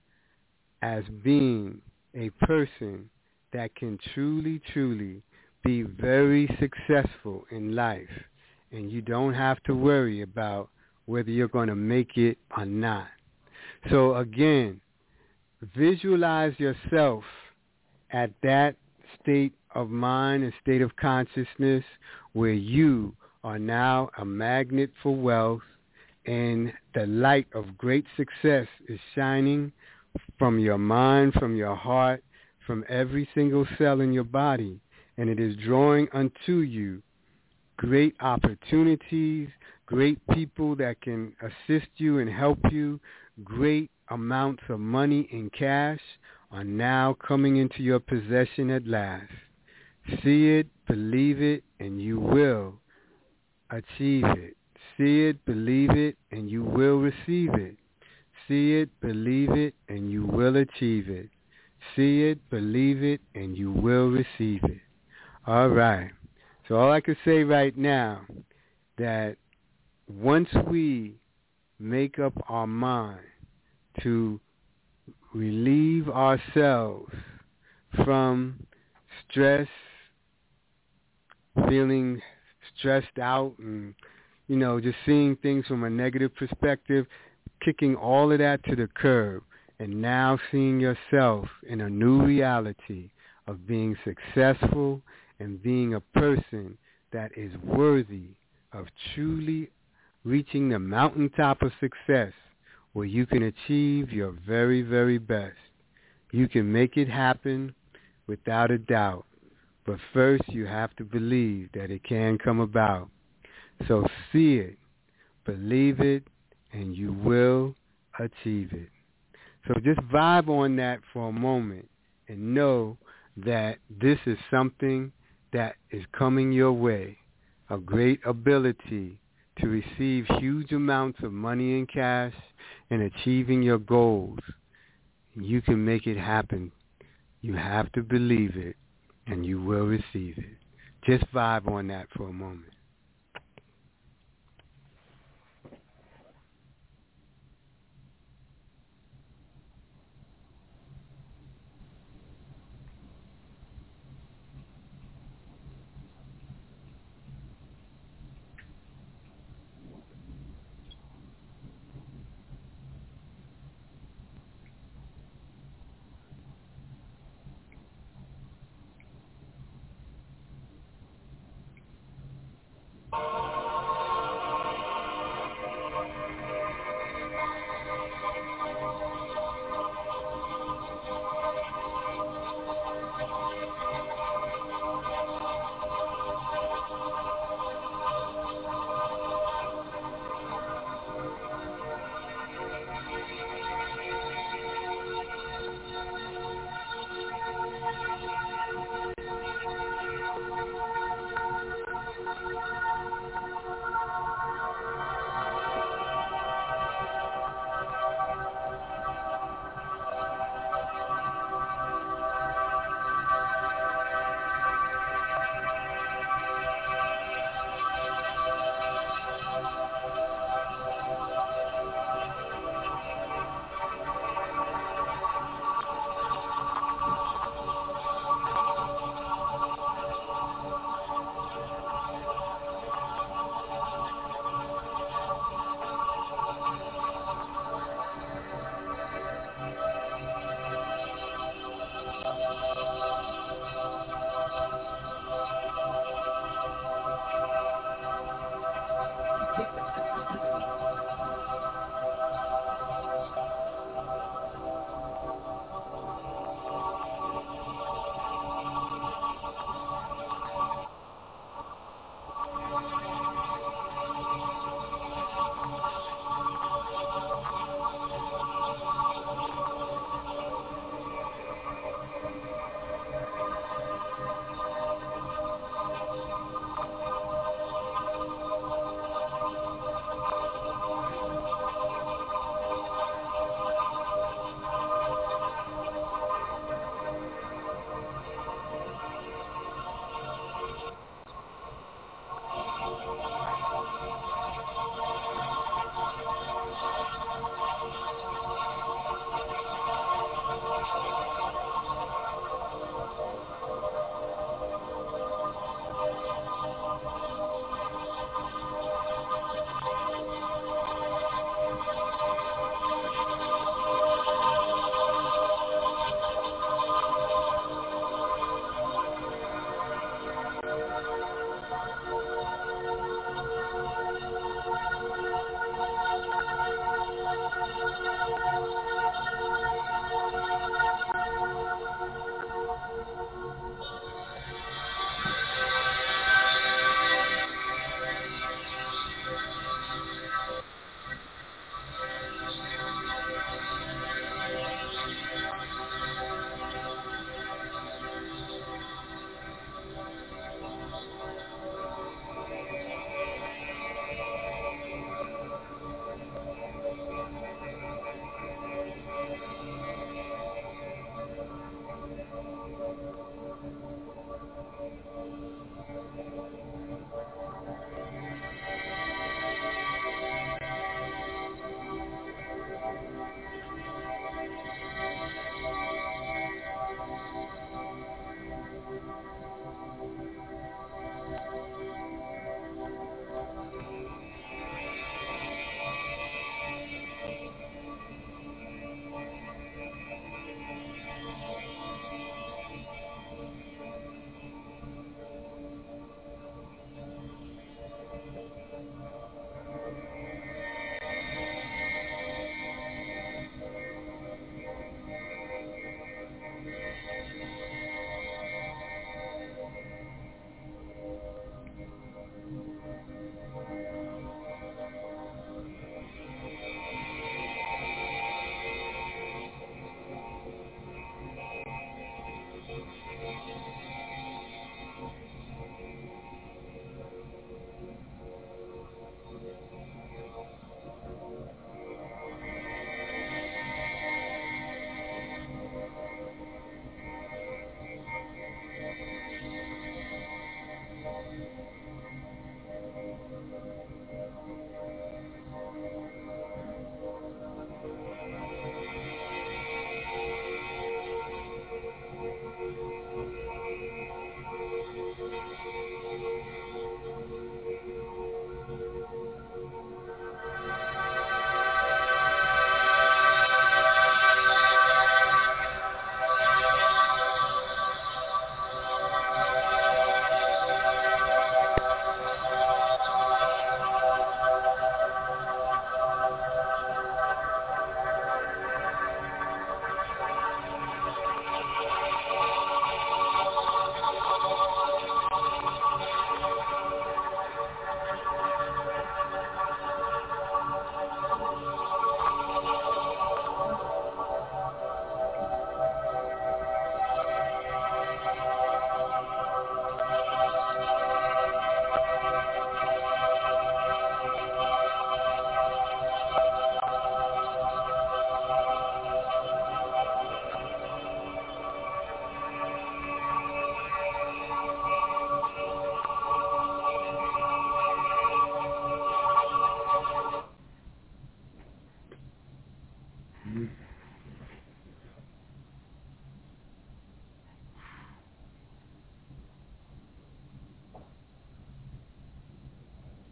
as being a person that can truly, truly be very successful in life. And you don't have to worry about whether you're going to make it or not. So again, visualize yourself at that state of mind and state of consciousness where you are now a magnet for wealth, and the light of great success is shining from your mind, from your heart, from every single cell in your body, and it is drawing unto you great opportunities, great people that can assist you and help you. Great amounts of money in cash are now coming into your possession at last. See it, believe it, and you will achieve it. See it, believe it, and you will receive it. See it, believe it, and you will achieve it. See it, believe it, and you will receive it. All right. So all I can say right now, that once we make up our mind to relieve ourselves from stress, feeling stressed out, and, just seeing things from a negative perspective, kicking all of that to the curb, and now seeing yourself in a new reality of being successful and being a person that is worthy of truly reaching the mountaintop of success, where you can achieve your very, very best. You can make it happen without a doubt. But first you have to believe that it can come about. So see it, believe it, and you will achieve it. So just vibe on that for a moment and know that this is something that is coming your way, a great ability to receive huge amounts of money and cash and achieving your goals. You can make it happen. You have to believe it, and you will receive it. Just vibe on that for a moment.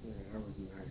Yeah, that was nice.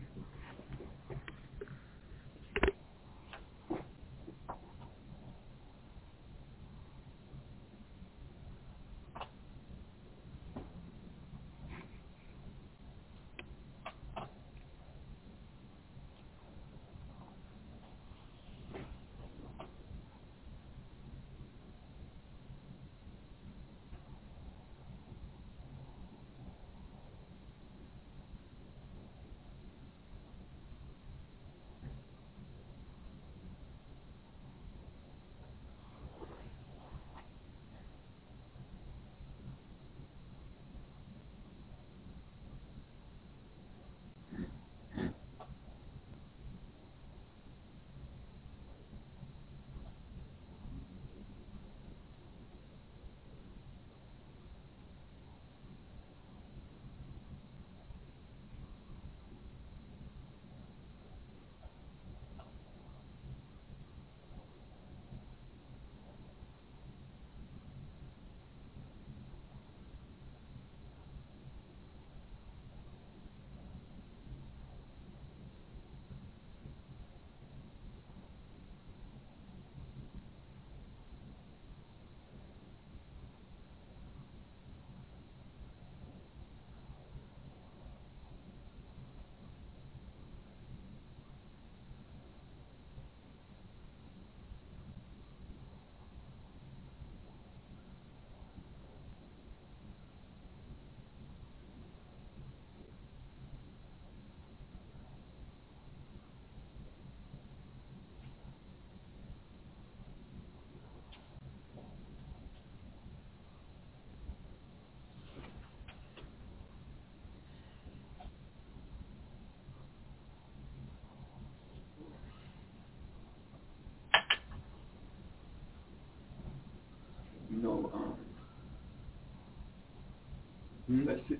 That's it.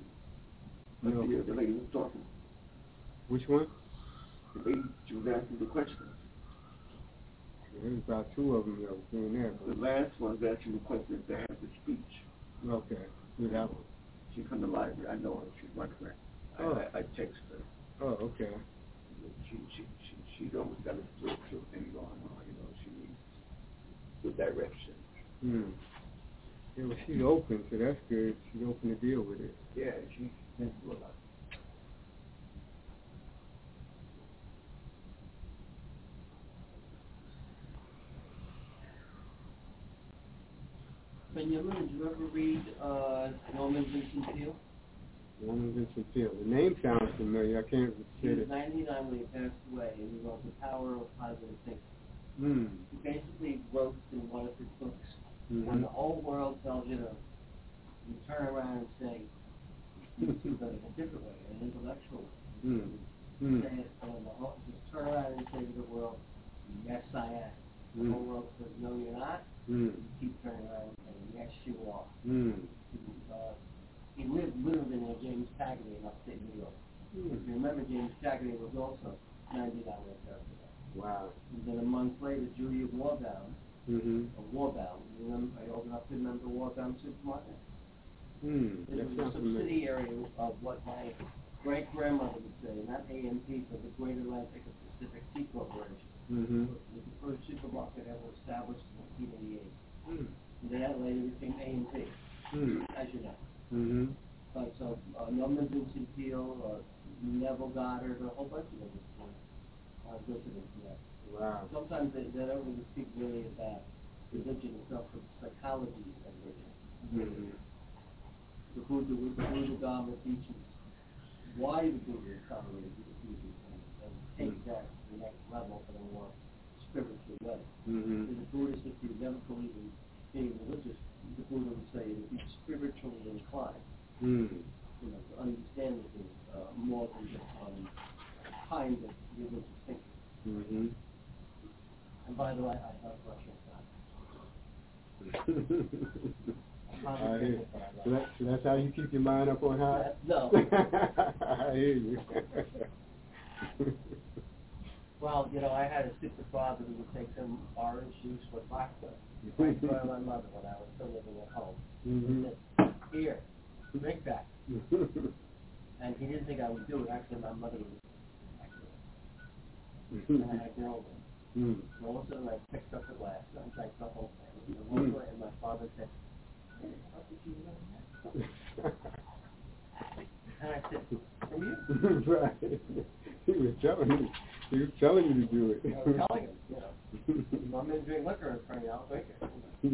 The lady was talking. Which one? The lady, she was asking the questions. There was about two of them that was doing that. The last one was asking the questions to have the speech. Okay, who's that one? She's from the library. I know her. She's my friend. I text her. Oh, okay. She's always got a spiritual thing going on. You know, she needs good direction. Yeah, well, she's open, so that's good. She's open to deal with it. Yeah, she's been through a lot. Benjamin, did you ever read Norman Vincent Peale? Norman Vincent Peale. The name sounds familiar. I can't say it. He was 99 when he passed away, and he wrote The Power of Positive Thinking. He basically wrote in one of his books, when the whole world tells you to turn around and say, but in a different way, an intellectual way. Say it, just turn around and say to the world, yes, I am. The whole world says, no, you're not. You keep turning around and saying, yes, you are. He lived literally near James Taggart in upstate New York. If you remember, James Taggart was also 99 when he passed away. Wow. And then a month later, Julia Warbaum, I opened up to remember Warbaum Supermarket. It was a subsidiary of what my great-grandmother would say, not AMP, but the Great Atlantic and Pacific Tea Corporation. It was the first supermarket ever established in 1988. And that later became AMP, as you know. So Norman Vincent Peale, Neville Goddard, a whole bunch of them visited from that. Wow. Sometimes they don't really speak really about religion itself, but psychology of religion. The Buddha Dharma teaches why the Buddha tolerated Buddhism and take that to the next level in a more spiritual way. The Buddhist, if you never believe in being religious, the Buddha would say to be spiritually inclined, to understand things more than just kind of religious thinking. And by the way, I love Russian science. So that's how you keep your mind up on high? No. I hear you. Well, I had a super father who would take some orange juice with vodka. I told my mother when I was still living at home. He said, here, drink that. And he didn't think I would do it. Actually, my mother was and I had girls. And all of a sudden, I picked up the glass and I drank the whole thing. And my father said, "Hey, how did you learn that?" And I said, "From you." Right. He was telling you. He was telling you to do it. I was telling him, you know, if I'm going to drink liquor in front of you, I'll drink it.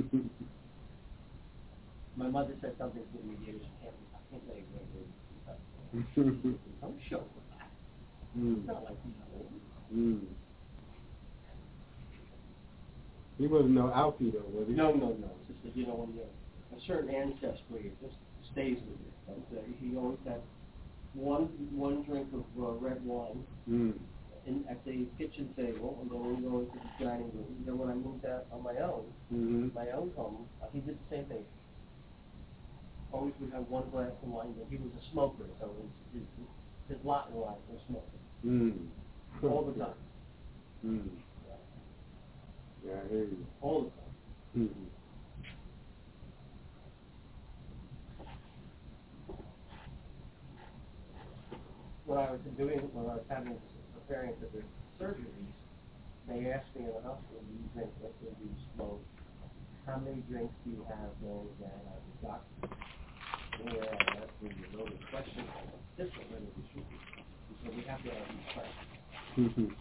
My mother said something to me, David, I can't say exactly. Don't show them that. It's not like he's old. He wasn't no Alfie though, was he? No. It's just that, you know, when you have a certain ancestry, it just stays with you. And he always had one drink of red wine at the kitchen table, and then we go into the dining room. And then when I moved out on my own, my own home, he did the same thing. Always would have one glass of wine, but he was a smoker, so his lot in life was smoking. All the time. Yeah, I hear you. All the time. When I was preparing for the surgeries, they asked me in the hospital, do you drink liquor, do you smoke? How many drinks do you have during the day? I was a doctor. Yeah, that's when you know the question. This one, when it was shooting. He said, we have to have these questions.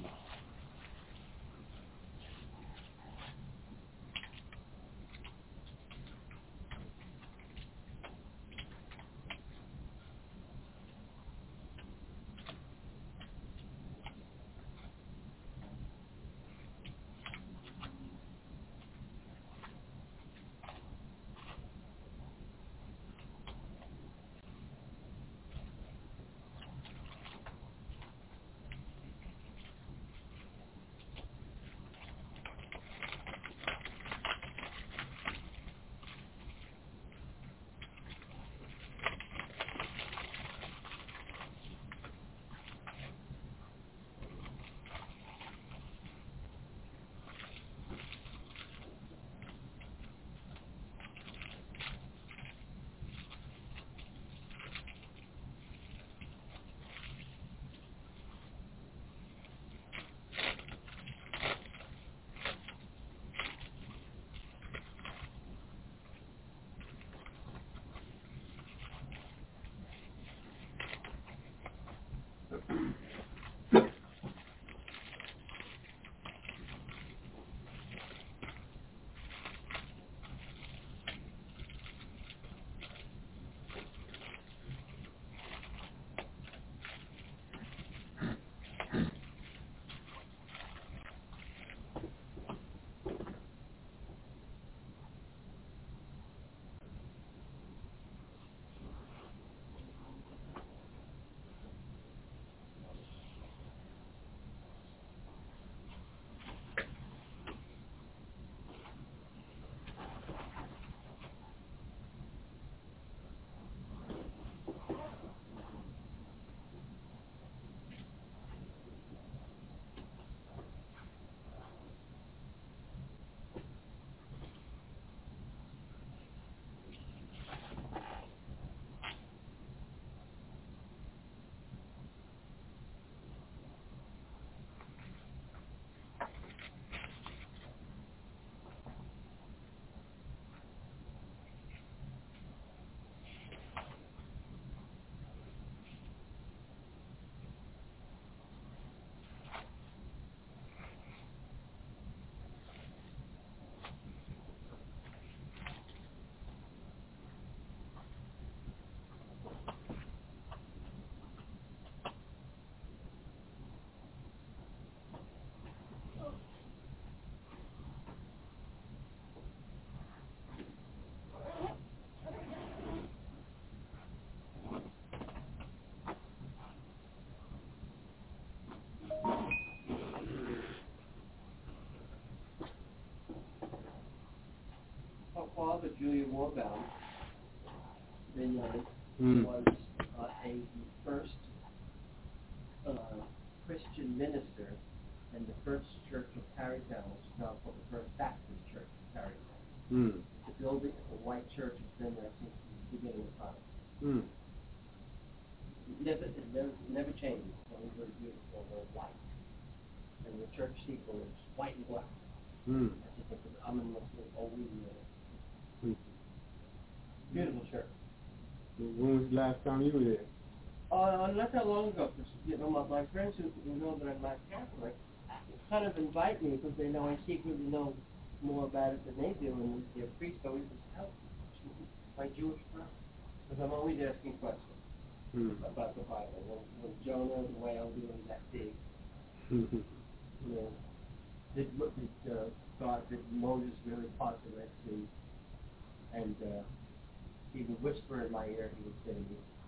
Father Julian Warbound was the first Christian minister in the first church of Tarrytown, which is now called the First Baptist Church of Tarrytown. The building, the white church, has been there since the beginning of time. never changes. It's always very beautiful, very white. And the church steeple is white and black. I think it's a common Muslim always beautiful church. When was the last time you were there? Not that long ago, because my friends who know that I'm not Catholic kind of invite me because they know I secretly know more about it than they do, and their priest always says, help my Jewish friends, because I'm always asking questions about the Bible. When Jonah the whale doing that big, did Moses really part the Red Sea? And he would whisper in my ear, he would say,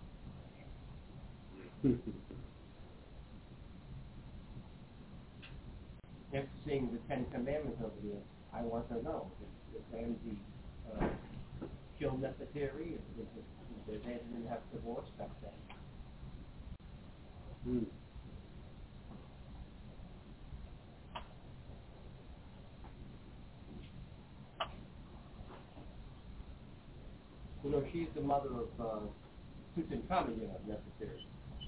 after seeing the Ten Commandments over there, I want to know if Ramsey killed Nefertari, if they didn't have divorce back then. She's the mother of Tutankhamun, Nefertari.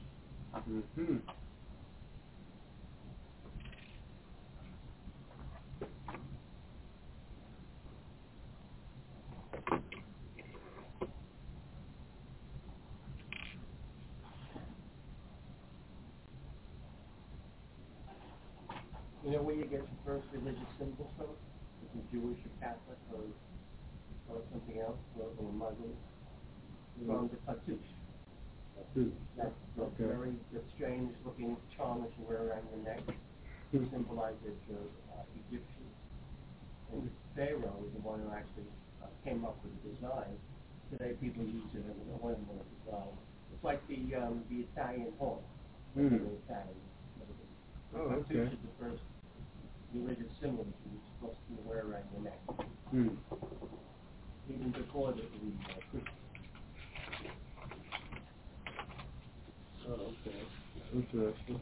You know where you get your first religious symbols from? If you're Jewish or Catholic or something else, or Muslim? From the cartouche. That's very strange-looking charm that you wear around your neck. Symbolizes your Egyptian. And Pharaoh is the one who actually came up with the design. Today people use it as an ornament design. It's like the Italian horn. Italian. The cartouche is the first religious symbol that you're supposed to wear around your neck. Even before the Christian. Oh, okay. Interesting.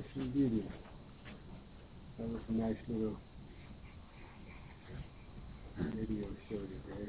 indeed. That was a nice little video show today.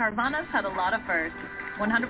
Carvana's had a lot of firsts. 100.